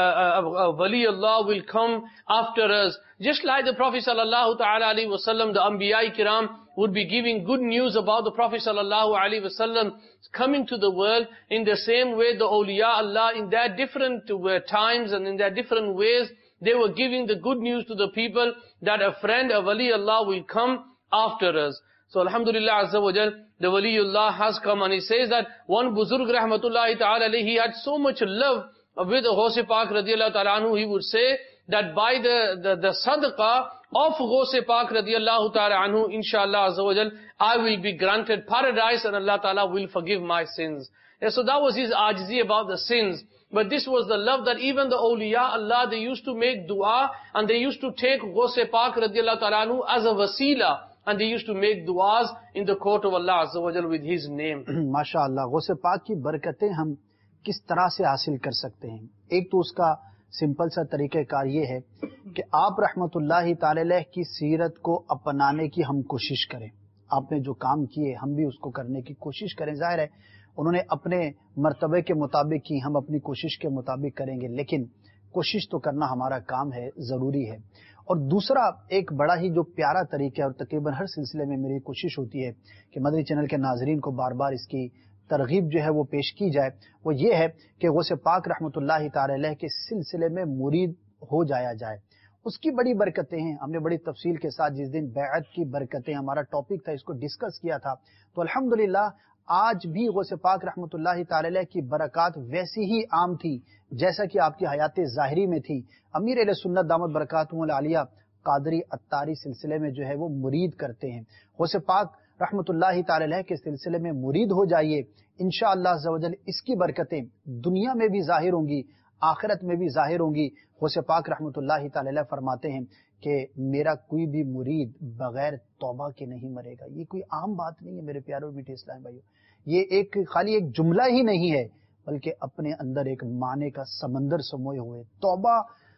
Wali Allah will come after us. Just like the Prophet sallallahu ta'ala alaihi wasallam, the Anbiya Kiram would be giving good news about the Prophet sallallahu alaihi wasallam coming to the world. In the same way, the awliya Allah, in their different times and in their different ways, they were giving the good news to the people that a friend, a Wali Allah will come after us. So Alhamdulillah Azza wa Jal, the Waliullah has come, and he says that one Buzurg Rahmatullahi Ta'ala alayhi, he had so much love with Ghaus Pak Radiallahu Ta'ala anhu, he would say that by the sadaqah of Ghaus Pak Radiallahu Ta'ala anhu, inshallah Azza wa Jal, I will be granted paradise and Allah Ta'ala will forgive my sins. And so that was his ajizi about the sins. But this was the love that even the awliya Allah, they used to make dua, and they used to take Ghaus Pak Radiallahu Ta'ala anhu as a wasila. And they used to make du'as in the court of Allah Azza wa Jal with his name. ماشاءاللہ غوث پاک کی برکتیں ہم کس طرح سے حاصل کر سکتے ہیں؟ ایک تو اس کا سمپل سا طریقہ کار یہ ہے کہ آپ رحمت اللہ تعالی علیہ کی سیرت کو اپنانے کی ہم کوشش کریں. آپ نے جو کام کیے ہم بھی اس کو کرنے کی کوشش کریں. ظاہر ہے انہوں نے اپنے مرتبے کے مطابق کی، ہم اپنی کوشش کے مطابق کریں گے، لیکن کوشش تو کرنا ہمارا کام ہے، ضروری ہے. اور دوسرا ایک بڑا ہی جو پیارا طریقہ ہے، اور تقریباً ہر سلسلے میں میری کوشش ہوتی ہے کہ مدنی چینل کے ناظرین کو بار بار اس کی ترغیب جو ہے وہ پیش کی جائے، وہ یہ ہے کہ غوث پاک رحمۃ اللہ تعالی علیہ کے سلسلے میں مرید ہو جایا جائے. اس کی بڑی برکتیں ہیں. ہم نے بڑی تفصیل کے ساتھ جس دن بیعت کی برکتیں ہمارا ٹاپک تھا، اس کو ڈسکس کیا تھا. تو الحمدللہ آج بھی غوث پاک رحمۃ اللہ تعالی علیہ کی برکات ویسی ہی عام تھی جیسا کہ آپ کی حیات ظاہری میں تھی. امیر اہل سنت دامت برکاتہم العالیہ قادری اتاری سلسلے میں جو ہے وہ مرید کرتے ہیں. غوث پاک رحمۃ اللہ تعالی علیہ کے سلسلے میں مرید ہو جائیے، انشاءاللہ عز و جل اس کی برکتیں دنیا میں بھی ظاہر ہوں گی، آخرت میں بھی ظاہر ہوں گی. غوث پاک رحمۃ اللہ تعالی علیہ فرماتے ہیں کہ میرا کوئی بھی مرید بغیر توبہ کے نہیں مرے گا. یہ کوئی عام بات نہیں ہے میرے پیارے اور میٹھے اسلام بھائیو، یہ خالی ایک جملہ ہی نہیں ہے، بلکہ اپنے اندر ایک معنی کا سمندر سموئے ہوئے. توبہ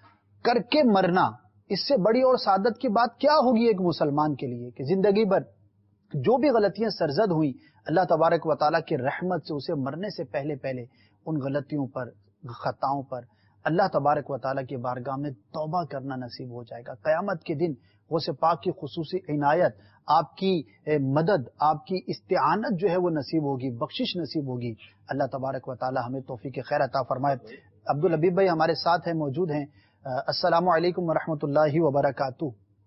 کر کے مرنا، اس سے بڑی اور سعادت کی بات کیا ہوگی ایک مسلمان کے لیے کہ زندگی بھر جو بھی غلطیاں سرزد ہوئیں، اللہ تبارک و تعالیٰ کی رحمت سے اسے مرنے سے پہلے ان غلطیوں پر، خطاؤں پر اللہ تبارک و تعالیٰ کی بارگاہ میں توبہ کرنا نصیب ہو جائے گا. قیامت کے دن غوث پاک کی خصوصی عنایت، آپ کی مدد، آپ کی استعانت جو ہے وہ نصیب ہوگی، بخشش نصیب ہوگی. اللہ تبارک و تعالیٰ ہمیں توفیق خیر عطا فرمائے. عبدالحبیب بھائی ہمارے ساتھ ہیں، موجود ہیں. السلام علیکم ورحمۃ اللہ وبرکاتہ.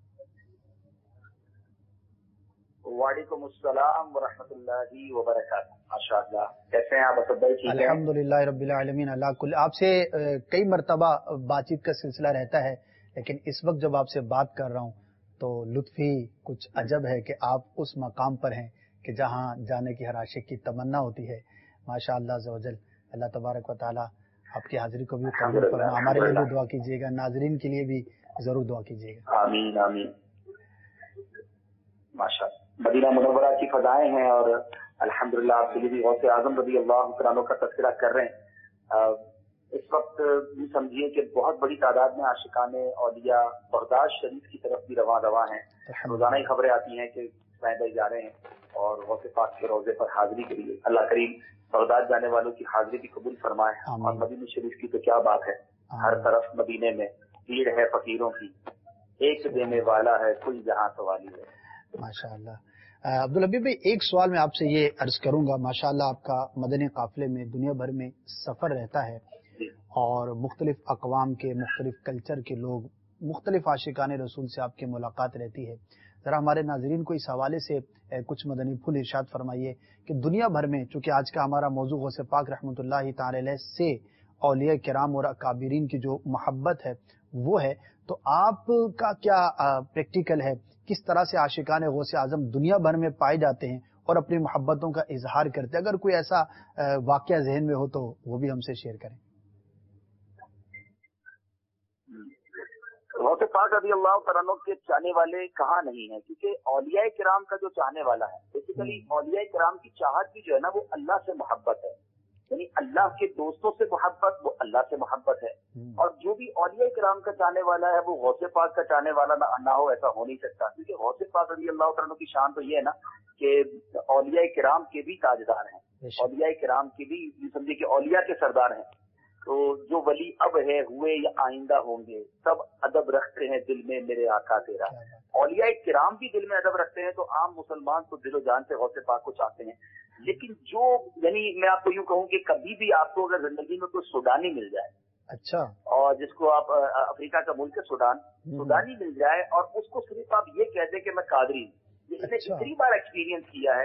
وعلیکم السلام ورحمۃ اللہ وبرکاتہ. ماشاءاللہ، کیسے ہیں آپ اسد بھائی؟ ٹھیک ہیں الحمدللہ رب العالمین. اللہ کل آپ سے کئی مرتبہ بات چیت کا سلسلہ رہتا ہے، لیکن اس وقت جب آپ سے بات کر رہا ہوں تو لطف ہی کچھ عجب ہے کہ آپ اس مقام پر ہیں کہ جہاں جانے کی ہر عاشق کی تمنا ہوتی ہے. ماشاءاللہ عز و جل. اللہ تبارک و تعالیٰ آپ کی حاضری کو بھی قبول فرمائے. ہمارے لیے بھی دعا کیجیے گا، ناظرین کے لیے بھی ضرور دعا کیجیے گا. آمین آمین. ماشاءاللہ مدینہ منورہ کی فضائیں ہیں، اور الحمدللہ آپ کے لیے بھی غوث اعظم رضی اللہ عنہ کا تذکرہ کر رہے ہیں. اس وقت یہ سمجھیے کہ بہت بڑی تعداد میں عاشقان اولیاء بغداد شریف کی طرف بھی رواں ہیں. روزانہ ہی خبریں آتی ہیں کہ اسماعیل بھائی جا رہے ہیں اور غوث پاک کے روضے پر حاضری کے لیے. اللہ کریم بغداد جانے والوں کی حاضری بھی قبول فرمائے. اور مدینہ شریف کی تو کیا بات ہے، ہر طرف مدینے میں بھیڑ ہے فقیروں کی، ایک دینے والا ہے کوئی جہاں سوالی ہے. ماشاءاللہ. عبدالحبیب بھائی ایک سوال میں آپ سے یہ عرض کروں گا. ماشاءاللہ آپ کا مدنی قافلے میں دنیا بھر میں سفر رہتا ہے اور مختلف اقوام کے، مختلف کلچر کے لوگ، مختلف عاشقان رسول سے آپ کی ملاقات رہتی ہے. ذرا ہمارے ناظرین کو اس حوالے سے کچھ مدنی پھول ارشاد فرمائیے کہ دنیا بھر میں، چونکہ آج کا ہمارا موضوع غوث پاک رحمۃ اللہ تعالی علیہ سے اولیاء کرام اور اکابرین کی جو محبت ہے وہ ہے، تو آپ کا کیا پریکٹیکل ہے، کس طرح سے عاشقان غوث اعظم دنیا بھر میں پائے جاتے ہیں اور اپنی محبتوں کا اظہار کرتے ہیں؟ اگر کوئی ایسا واقعہ ذہن میں ہو تو وہ بھی ہم سے شیئر کریں. غوث پاک رضی اللہ عنہ کے چاہنے والے کہاں نہیں ہیں، کیونکہ اولیاء کرام کا جو چاہنے والا ہے، بیسیکلی اولیاء کرام کی چاہت بھی جو ہے نا وہ اللہ سے محبت ہے، یعنی اللہ کے دوستوں سے محبت، وہ اللہ سے محبت ہے. اور جو بھی اولیاء کرام کا چاہنے والا ہے وہ غوث پاک کا چاہنے والا نہ ہو، ایسا ہو نہیں سکتا. کیونکہ غوث پاک رضی اللہ عنہ کی شان تو یہ ہے نا کہ اولیاء کرام کے بھی تاجدار ہیں، اولیاء کرام کے بھی سمجھے کہ اولیاء کے سردار ہیں. تو جو ولی اب ہے ہوئے یا آئندہ ہوں گے سب ادب رکھتے ہیں دل میں میرے آقا تیرا. اولیاء کرام بھی دل میں ادب رکھتے ہیں تو عام مسلمان تو دل و جان سے غوث پاک کو چاہتے ہیں. لیکن جو یعنی میں آپ کو یوں کہوں کہ کبھی بھی آپ کو اگر زندگی میں کوئی سوڈانی مل جائے, اچھا, اور جس کو آپ افریقہ کا ملک ہے سوڈانی مل جائے اور اس کو صرف آپ یہ کہہ دیں کہ میں قادری ہوں, اس نے اتنی بار ایکسپیرینس کیا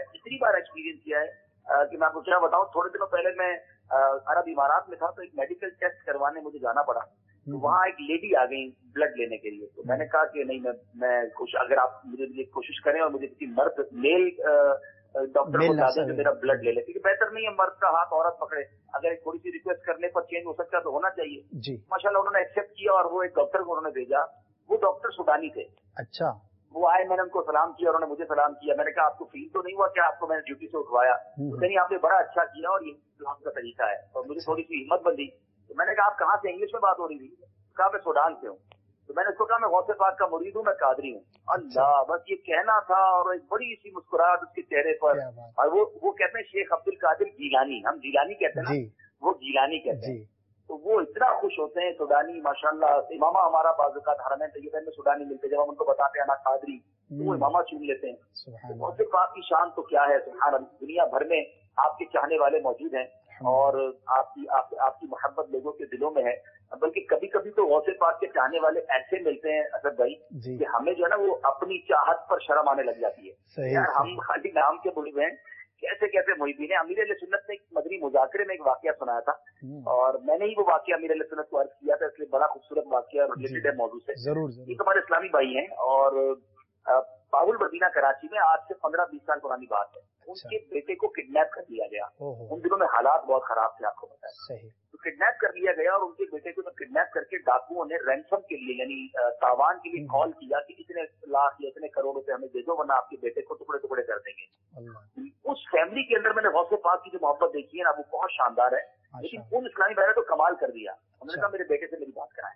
ہے کہ میں آپ کو کیا بتاؤں. تھوڑے دنوں پہلے میں عرب امارات میں تھا تو ایک میڈیکل ٹیسٹ کروانے مجھے جانا پڑا. تو وہاں ایک لیڈی آ گئی بلڈ لینے کے لیے. تو میں نے کہا کہ نہیں میں اگر آپ مجھے کوشش کریں اور مجھے کسی مرد میل ڈاکٹر کو بتا دیں کہ میرا بلڈ لے لے, کیونکہ بہتر نہیں ہے مرد کا ہاتھ عورت پکڑے. اگر تھوڑی سی ریکویسٹ کرنے پر چینج ہو سکتا ہے تو ہونا چاہیے. ماشاء اللہ انہوں نے ایکسپٹ کیا اور وہ ایک ڈاکٹر کو انہوں نے بھیجا. وہ ڈاکٹر سوڈانی تھے. اچھا, وہ آئے, میں نے ان کو سلام کیا اور انہوں نے مجھے سلام کیا. میں نے کہا آپ کو فیل تو نہیں ہوا کہ آپ کو میں نے ڈیوٹی سے اٹھوایا؟ نہیں, آپ نے بڑا اچھا کیا اور یہ اسلام کا طریقہ ہے. اور مجھے تھوڑی سی ہمت بندی. تو میں نے کہا آپ کہاں سے؟ انگلش میں بات ہو رہی تھی. کہا میں سوڈان سے ہوں. تو میں نے اس کو کہا میں غوث پاک کا مرید ہوں, میں قادری ہوں. اللہ, بس یہ کہنا تھا اور ایک بڑی سی مسکراہٹ اس کے چہرے پر. اور وہ کہتے ہیں شیخ عبد القادر جیلانی, ہم جیلانی کہتے ہیں نا, وہ جیلانی کہتے ہیں. تو وہ اتنا خوش ہوتے ہیں سوڈانی. ماشاءاللہ امامہ ہمارا بعض اوقات حرمین طیبین میں سوڈانی ملتے, جب ہم ان کو بتاتے ہیں نا قادری تو وہ امامہ چن لیتے ہیں. غوث پاک کی شان تو کیا ہے, سبحان اللہ. دنیا بھر میں آپ کے چاہنے والے موجود ہیں اور آپ کی محبت لوگوں کے دلوں میں ہے. بلکہ کبھی کبھی تو غوث پاک کے چاہنے والے ایسے ملتے ہیں اسد بھائی کہ ہمیں جو ہے نا وہ اپنی چاہت پر شرم آنے لگ جاتی ہے. یار ہم خالی نام کے محب ہیں, کیسے کیسے محبین ہیں. امیر علیہ سنت نے ایک مدنی مذاکرے میں ایک واقعہ سنایا تھا اور میں نے ہی وہ واقعہ امیر علیہ سنت کو عرض کیا تھا, اس لیے بڑا خوبصورت واقعہ ریلیٹڈ ہے موضوع سے. یہ ہمارے اسلامی بھائی ہیں اور باول مدینہ کراچی میں آج سے 15-20 سال پرانی بات ہے. ان کے بیٹے کو کڈنیپ کر لیا گیا. ان دنوں میں حالات بہت خراب تھے, آپ کو پتا ہے. تو کڈنیپ کر لیا گیا اور ان کے بیٹے کو کڈنیپ کر کے ڈاکوؤں نے رینسم کے لیے یعنی تاوان کے لیے کال کیا کہ اتنے لاکھ یا اتنے کروڑ روپے ہمیں دے دو ورنہ آپ کے بیٹے کو ٹکڑے ٹکڑے کر دیں گے. اس فیملی کے اندر میں نے غوث پاک کی جو محبت دیکھی ہے نا وہ بہت شاندار ہے. لیکن ان اسلامی بھائی نے تو کمال کر دیا. انہوں نے کہا میرے بیٹے سے میری بات کرائیں.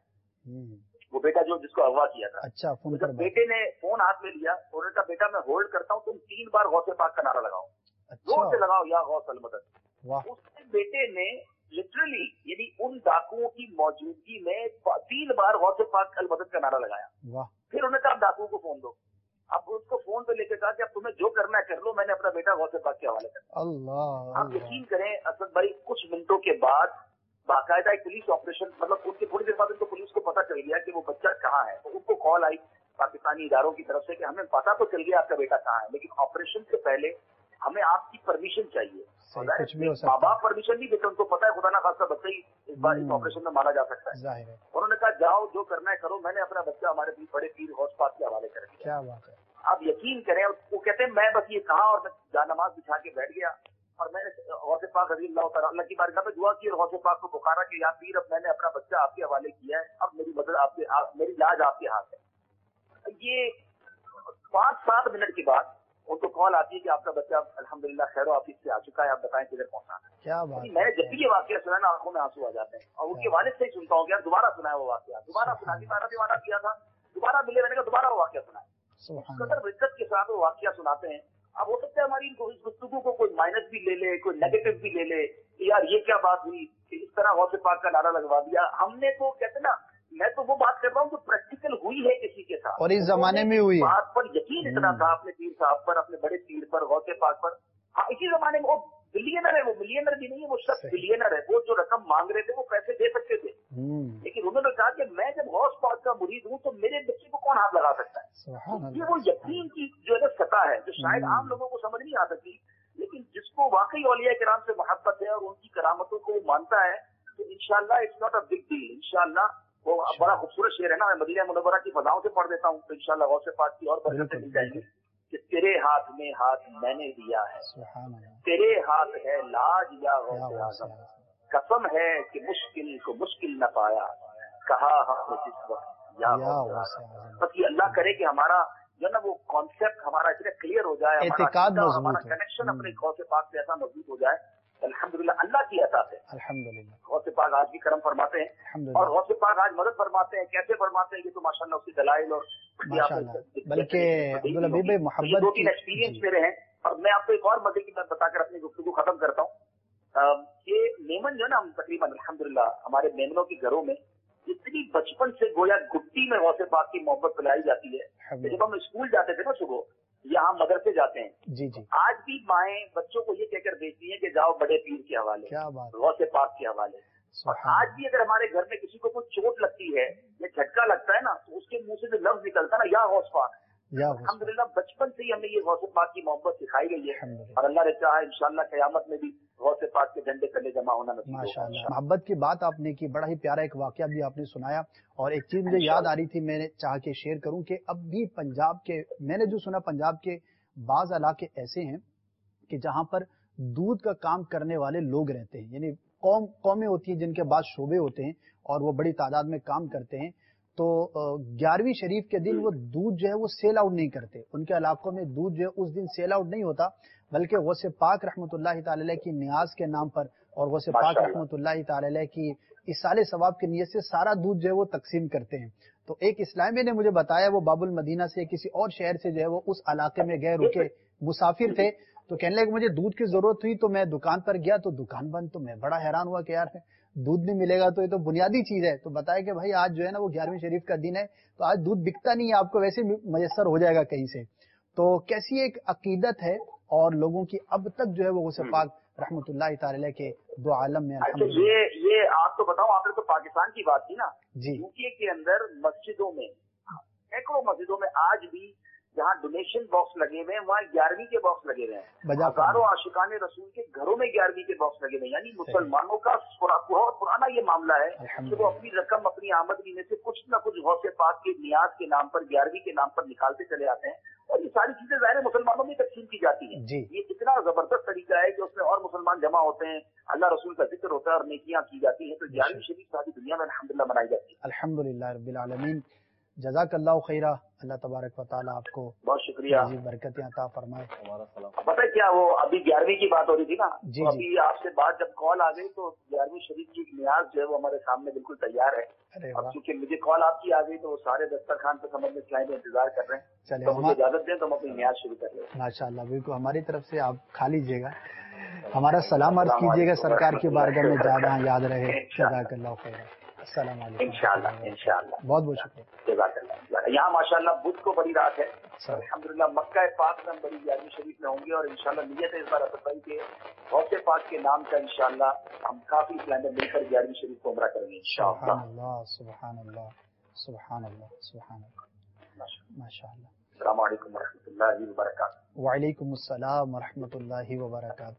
وہ بیٹا جس کو اغوا کیا تھا. اچھا, بیٹے نے فون ہاتھ میں لیا اور انہوں نے کہا بیٹا میں ہولڈ کرتا ہوں, تم 3 بار غوث پاک کا نعرہ لگاؤ, زور سے لگاؤ, یا غوث المدد. اس کے بیٹے نے لٹرلی یعنی ان ڈاکوؤں کی موجودگی میں 3 بار غوث پاک المدد کا نعرہ لگایا. پھر انہوں نے کہا ڈاکوؤں کو فون دو. اب اس کو فون پہ لے کے کہا کہ اب تمہیں جو کرنا ہے کر لو, میں نے اپنا بیٹا غوث پاک کے حوالے کر. آپ یقین کریں اسد بھائی, کچھ منٹوں کے بعد باقاعدہ ایک پولیس آپریشن, مطلب ان کے تھوڑی دیر بعد ان کو پولیس کو پتا چل گیا کہ وہ بچہ کہاں ہے. تو ان کو کال آئی پاکستانی اداروں کی طرف سے کہ ہمیں پتا تو چل گیا آپ کا بیٹا کہاں ہے, لیکن آپریشن سے پہلے ہمیں آپ کی پرمیشن چاہیے. ماں باپ پرمیشن نہیں دیتے, ان کو پتا ہے خدا نہ خاصا بچہ ہی اس بار اس آپریشن میں مارا جا سکتا ہے. انہوں نے کہا جاؤ جو کرنا ہے کرو, میں نے اپنا بچہ ہمارے بڑے پیر غوث پاک کے حوالے کر دیا. آپ یقین کریں, وہ کہتے ہیں میں بس یہ کہا اور میں جانماز بچھا کے بیٹھ گیا اور میں نے غوث پاک رضی اللہ تعالیٰ اللہ کی بارگاہ میں دعا کی اور غوث پاک کو پکارا کہ یا پیر اب میں نے اپنا بچہ آپ کے حوالے کیا ہے, اب میری مدد میری لاج آپ کے ہاتھ ہے. یہ 5-7 منٹ کے بعد ان کو کال آتی ہے کہ آپ کا بچہ الحمدللہ خیر و عافیت سے آ چکا ہے, آپ بتائیں کدھر پہنچا ہے. کیا بات ہے. میں نے جب بھی یہ واقعہ سنا نا آنکھوں میں آنسو آ جاتے ہیں اور ان کے والد سے ہی سنتا ہوں کہ یار دوبارہ سنا ہے وہ واقعہ, دوبارہ سنا کے سارا دیوانہ کیا تھا, دوبارہ ملے, میں نے کہا دوبارہ وہ واقعہ سنا ہے. قدر عزت کے ساتھ وہ واقعہ سناتے ہیں. اب ہو سکتا ہے ہماری اس گفتگو کو کوئی مائنس بھی لے لے, کوئی نیگیٹو بھی لے لے کہ یار یہ کیا بات ہوئی کہ اس طرح غوث پاک کا نعرہ لگوا دیا. ہم نے تو کہتے نا, میں تو وہ بات کر رہا ہوں جو پریکٹیکل ہوئی ہے کسی کے ساتھ اور اس زمانے میں ہوئی بات پر یقین اتنا تھا اپنے پیر صاحب پر, اپنے بڑے پیر پر, غوث پاک پر. ہاں اسی زمانے میں وہ بلینر ہے, وہ ملینر بھی نہیں ہے, وہ شخص بلینر ہے. وہ جو رقم مانگ رہے تھے وہ پیسے دے سکتے تھے, لیکن انہوں نے کہا کہ میں جب غوث پاک کا مرید ہوں تو میرے بچے کو کون ہاتھ لگا سکتا ہے. یہ وہ یقین کی جو ہے سطح ہے جو شاید عام لوگوں کو سمجھ نہیں آ سکتی, لیکن جس کو واقعی اولیاء کرام سے محبت ہے اور ان کی کرامتوں کو وہ مانتا ہے تو انشاءاللہ it's not a big deal. انشاءاللہ وہ بڑا خوبصورت شعر ہے نا, میں مدینہ منورہ کی فضاؤں سے پڑھ دیتا ہوں تو انشاءاللہ غوث پاک کی اور برکتیں مل جائیں گی کہ تیرے ہاتھ میں ہاتھ میں نے دیا ہے, تیرے ہاتھ ہے لاج یا غوث اعظم, قسم ہے کہ مشکل کو مشکل نہ پایا, کہا ہم نے جس وقت یا غوث اعظم. بس یہ اللہ کرے کہ ہمارا جو نا وہ کانسیپٹ ہمارا اتنا کلیئر ہو جائے, ہمارا کنیکشن اپنے غوث پاک سے ایسا مضبوط ہو جائے. الحمدللہ اللہ کی عطا ہے. الحمدللہ غوث پاک آج بھی کرم فرماتے ہیں اور غوث پاک آج مدد فرماتے ہیں. کیسے فرماتے ہیں یہ تو ماشاءاللہ اس کی دلائل اور بلکہ عبدالحبیب محبت 2-3 ایکسپیرینس میرے ہیں. اور میں آپ کو ایک اور مدد کی بات بتا کر اپنی گفتگو ختم کرتا ہوں. ये मेमन जो है ना, हम तकरीबन अल्हम्दुलिल्लाह हमारे मेमनों के घरों में इतनी बचपन से गोया गुट्टी में गौसे पाक की मोहब्बत पिलाई जाती है। जब हम स्कूल जाते थे ना सुबह या हम मदरसे जाते हैं, जी जी, आज भी माएँ बच्चों को ये कहकर भेजती हैं कि जाओ बड़े पीर के हवाले, क्या बात, गौसे पाक के हवाले। और आज भी अगर हमारे घर में किसी को कोई चोट लगती है या झटका लगता है ना, तो उसके मुंह से जो लफ्ज निकलता है ना, या गौस पाक, अल्हम्दुलिल्लाह बचपन से ही हमें ये गौसे पाक की मोहब्बत सिखाई गई है। और अल्लाह ने चाहा इंशाअल्लाह क़यामत में भी गौसे पाक के झंडे तले जमा होना नसीब होगा। माशाअल्लाह, मोहब्बत की बात आपने की, बड़ा ही प्यारा एक वाकया भी आपने सुनाया। और एक चीज मुझे याद आ रही थी, मैंने चाह के शेयर करूं कि अब भी पंजाब के, मैंने जो सुना पंजाब के बाज इलाके ऐसे हैं कि जहां पर दूध का काम करने वाले लोग रहते हैं, यानी कौमें होती हैं जिनके बाद शोबे होते हैं और वो बड़ी तादाद में काम करते हैं। तो 11वीं शरीफ के दिन वो दूध जो है वो सेल आउट नहीं करते, उनके इलाकों में दूध जो है उस दिन सेल आउट नहीं होता, बल्कि गौसे पाक रहमतुल्लाह ताला अलैह की नियाज के नाम पर और गौसे पाक रहमतुल्लाह ताला अलैह की इसाले सवाब की नीयत से सारा दूध जो है वो तकसीम करते हैं। तो एक इस्लामी ने मुझे बताया, वो बाबुल मदीना से किसी और शहर से जो है वो उस इलाके में गए, रुके, मुसाफिर थे, तो कहने लगे मुझे दूध की जरूरत हुई, तो मैं दुकान पर गया तो दुकान बंद। तो मैं बड़ा हैरान हुआ कि यार दूध नहीं मिलेगा तो ये तो बुनियादी चीज है। तो बताया कि भाई आज जो है ना वो 11वीं शरीफ का दिन है, तो आज दूध बिकता नहीं है, आपको वैसे मयसर हो जाएगा कहीं से। तो कैसी एक अकीदत है और लोगों की अब तक जो है वो गौसे पाक रहमतुल्लाह ताला अलैह के दो आलम में। अच्छा, ये आप तो बताओ, आपने तो पाकिस्तान की बात की ना जी, यूके के अंदर मस्जिदों में, सैकड़ों मस्जिदों में आज भी जहाँ डोनेशन बॉक्स लगे हुए हैं वहाँ 11वीं के बॉक्स लगे हुए हैं। हजारों आशिकाने रसूल के घरों में 11वीं के बॉक्स लगे हुए हैं। यानी मुसलमानों का बहुत पुराना ये मामला है कि वो अपनी रकम, अपनी आमदनी में से कुछ न कुछ गौसे पाक के नियाज के नाम पर, 11वीं के नाम पर निकालते चले आते हैं। और ये सारी चीजें ज़ाहिर मुसलमानों में तकसीम की जाती हैं। ये इतना जबरदस्त तरीका है कि उसमें और मुसलमान जमा होते हैं, अल्लाह रसूल का जिक्र होता है और नेकियां की जाती हैं। तो 11वीं शरीफ सारी दुनिया में अल्हम्दुलिल्लाह मनाई जाती है। अल्हम्दुलिल्लाह रब्बिल आलमीन, जज़ाकल्लाहु खैरा। अल्लाह तबारक व तआला आपको बहुत शुक्रिया, बरकतें अता फरमाए। हमारा सलाम। पता है क्या, वो अभी 11वीं की बात हो रही थी ना, जी, तो अभी आपसे बात जब कॉल आ गई तो 11वीं शरीफ की नियाज जो है वो हमारे सामने बिल्कुल तैयार है। अब क्योंकि मुझे कॉल आपकी आ गई तो वो सारे दस्तरखान पे समझ में क्लाइंट इंतजार कर रहे हैं। चलिए, तो मुझे इजाजत दें तो हम अपनी नियाज शुरू कर लें। माशाअल्लाह, बिल्कुल हमारी तरफ से आप खा लीजिएगा, हमारा सलाम अर्ज कीजिएगा सरकार की बारगाह में, ज्यादा याद रहे। जज़ाकल्लाहु खैरा। अस्सलाम वालेकुम। इंशाअल्लाह बहुत बहुत शुक्रिया। जज़ाकल्लाह। यहाँ माशाअल्लाह बुध को बड़ी रात है, अल्हम्दुलिल्लाह मक्का पाक में हम बड़ी 11वीं शरीफ में होंगे और इंशाअल्लाह नियत है इस बार असद के गौसे पाक के नाम का इंशाअल्लाह हम काफी प्लान मिलकर 11वीं शरीफ को उम्रा करेंगे इंशाअल्लाह। सुभान अल्लाह, सुभान अल्लाह, सुभान अल्लाह, माशाअल्लाह। अस्सलाम वालेकुम व रहमतुल्लाहि व बरकातहू। वालेकुम अस्सलाम व रहमतुल्लाहि व बरकातहू।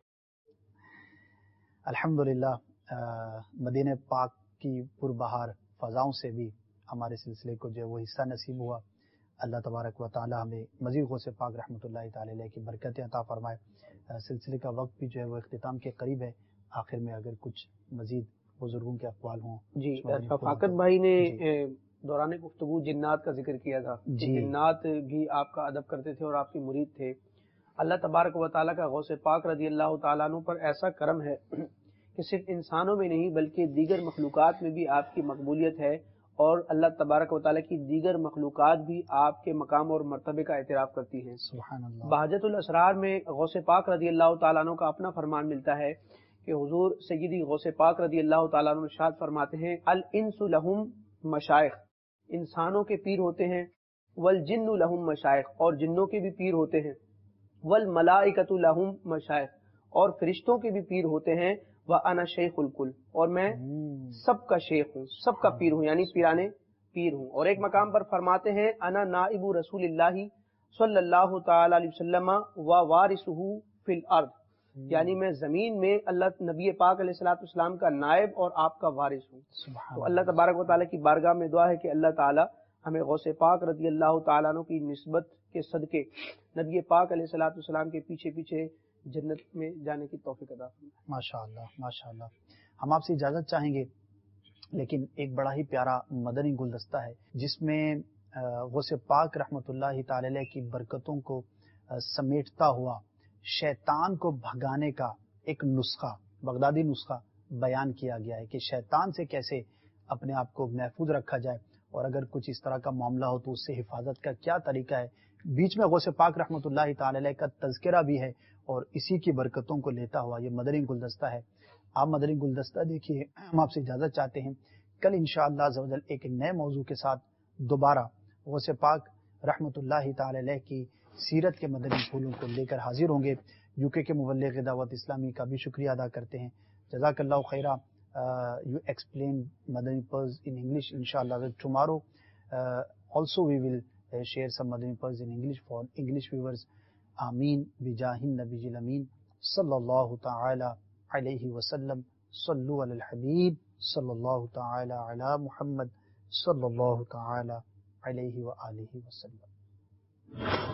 अल्हम्दुलिल्लाह, मदीने पाक की पुरबहार फ़ज़ाओं से भी हमारे सिलसिले को जो है वो हिस्सा नसीब हुआ। अल्लाह तबारक व तआला हमें मज़ीद गौसे पाक रहमतुल्लाहि ताला अलैह की बरकतें अता फरमाए। सिलसिले का वक्त भी जो है वो इख्तिताम के करीब है। आखिर में अगर कुछ मज़ीद बुजुर्गों के अक़वाल हों। जी, रफ़ाकत भाई ने दौरान गुफ्तगू जिन्नात का जिक्र किया था। जिन्नात भी आपका अदब करते थे और आपके मुरीद थे। अल्लाह तबारक व तआला का गौसे पाक रज़ी अल्लाह तआला अन्हु पर ऐसा करम है कि सिर्फ इंसानों में नहीं बल्कि दीगर मखलूक़ात में भी आपकी मकबूलियत है और अल्लाह तबारक व तआला की दीगर मखलूक़ात भी आपके मकाम और मर्तबे का एतराफ़ करती हैं। सुभान अल्लाह। बहजतुल असरार में गौसे पाक रज़ी अल्लाह तआला अन्हु का अपना फरमान मिलता है कि हुज़ूर सय्यदी गौसे पाक रज़ी अल्लाह तआला अन्हु इरशाद फरमाते हैं, अल इंसु लहुम मशाइख, इंसानों के पीर होते हैं, वल जिन्नु लहुम मशाइख, और जिन्नों के भी पीर होते हैं, वल मलाइकतु लहुम मशाइख, और फरिश्तों के भी पीर होते हैं, व अना शेखुल कुल, और मैं सबका शेख हूँ, सबका पीर हूँ, यानी पीराने पीर हूँ। और एक मकाम पर फरमाते हैं, अना नाइबु रसूलिल्लाहि सल्लल्लाहु तआला अलैहि वसल्लम व वारिसुहु फिल अर्द, यानी मैं जमीन में अल्लाह नबी पाक अलैहिस्सलातु वस्सलाम का नायब और आपका वारिस हूँ। तो अल्लाह तबारक व तआला की बारगाह में दुआ है कि अल्लाह ताला हमें गौसे पाक रज़ी अल्लाह तआला अन्हु की निस्बत के सदके नबी पाक अलैहिस्सलातु वस्सलाम के पीछे पीछे जन्नत में जाने की तौफीक अता फरमाए। माशाअल्लाह, माशाअल्लाह। हम आपसे इजाजत चाहेंगे, लेकिन एक बड़ा ही प्यारा मदनी गुलदस्ता है जिसमें गौसे पाक रहमतुल्लाहि ताला अलैह की बरकतों को समेटता हुआ शैतान को भगाने का एक नुस्खा, बगदादी नुस्खा बयान किया गया है कि शैतान से कैसे अपने आप को महफूज रखा जाए और अगर कुछ इस तरह का मामला हो तो उससे हिफाजत का क्या तरीका है। बीच में गौसे पाक रहमतुल्लाहि ताला अलैह का तज़किरा भी है اور اسی کی برکتوں کو لیتا ہوا یہ مدنی گلدستہ ہے. آپ مدنی گلدستہ دیکھیے. ہم آپ سے اجازت چاہتے ہیں. کل انشاءاللہ عز و جل ایک نئے موضوع کے ساتھ دوبارہ غوث پاک رحمت اللہ تعالی علیہ کی سیرت کے مدنی پھولوں کو لے کر حاضر ہوں گے. یو کے مبلغ دعوت اسلامی کا بھی شکریہ ادا کرتے ہیں. جزاک اللہ خیرہ. You explained Madani pearls in English. Inshallah, tomorrow also we will share some Madani pearls in English for English viewers. Ameen bijahin nabiyil ameen sallallahu ta'ala alayhi wa sallam. Sallu ala al-habib sallallahu ta'ala ala Muhammad sallallahu ta'ala alayhi wa alihi wa sallam.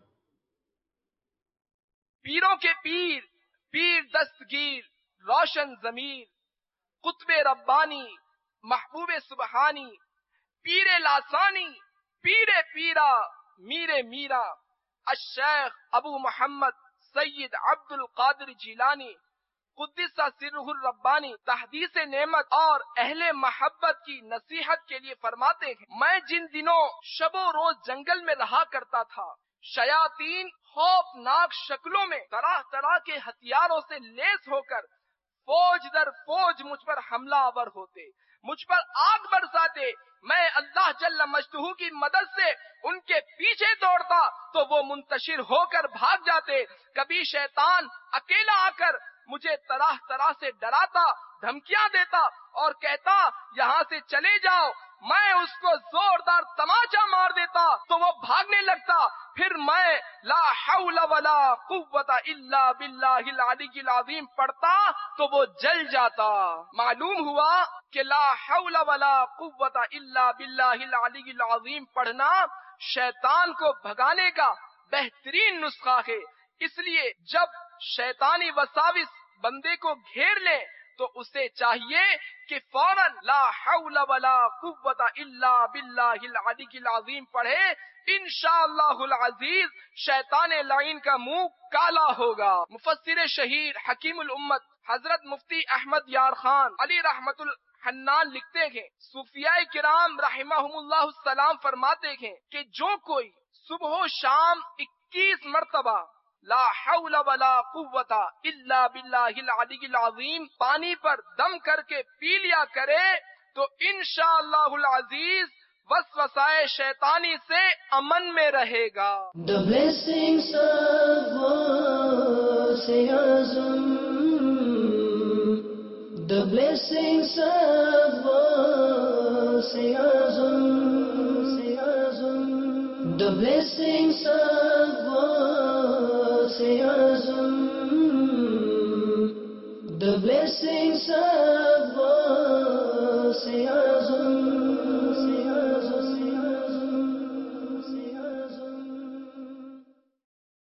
پیروں کے پیر پیر دستگیر روشن ضمیر قطب ربانی محبوب سبحانی پیر لاسانی پیر پیرا میر میرا الشیخ ابو محمد سید عبد القادر جیلانی قدس سرہ الربانی تحدیث نعمت اور اہل محبت کی نصیحت کے لیے فرماتے ہیں، میں جن دنوں شب و روز جنگل میں رہا کرتا تھا، شیاطین خوفناک شکلوں میں طرح طرح کے ہتھیاروں سے لیس ہو کر فوج در فوج مجھ پر حملہ آور ہوتے، مجھ پر آگ برساتے. میں اللہ جل مجدہ کی مدد سے ان کے پیچھے دوڑتا تو وہ منتشر ہو کر بھاگ جاتے. کبھی شیطان اکیلا آ کر مجھے طرح طرح سے ڈراتا، دھمکیاں دیتا اور کہتا یہاں سے چلے جاؤ. میں اس کو زوردار تماچا مار دیتا تو وہ بھاگنے لگتا. پھر میں لا حول ولا قوت الا باللہ العلی العظیم پڑھتا تو وہ جل جاتا. معلوم ہوا کہ لا حول ولا قوت الا باللہ العلی العظیم پڑھنا شیطان کو بھگانے کا بہترین نسخہ ہے. اس لیے جب شیطانی وساوس بندے کو گھیر لے تو اسے چاہیے کہ فوراً لا حول ولا قوت الا باللہ العلی العظیم پڑھے. انشاءاللہ العزیز شیطان لعین کا منہ کالا ہوگا. مفسر شہیر حکیم الامت حضرت مفتی احمد یار خان علی رحمت الحنان لکھتے ہیں، صوفیاء کرام رحمہم اللہ السلام فرماتے ہیں کہ جو کوئی صبح و شام 21 مرتبہ لا حول ولا قوت الا باللہ العلی العظیم پانی پر دم کر کے پی لیا کرے تو انشاءاللہ العزیز وسوسائے شیطانی سے امن میں رہے گا. The blessings of Ghaus-e-Azam, the blessings of Ghaus-e-Azam, the blessings of Ghaus-e-Azam, the blessings of Ghaus-e-Azam.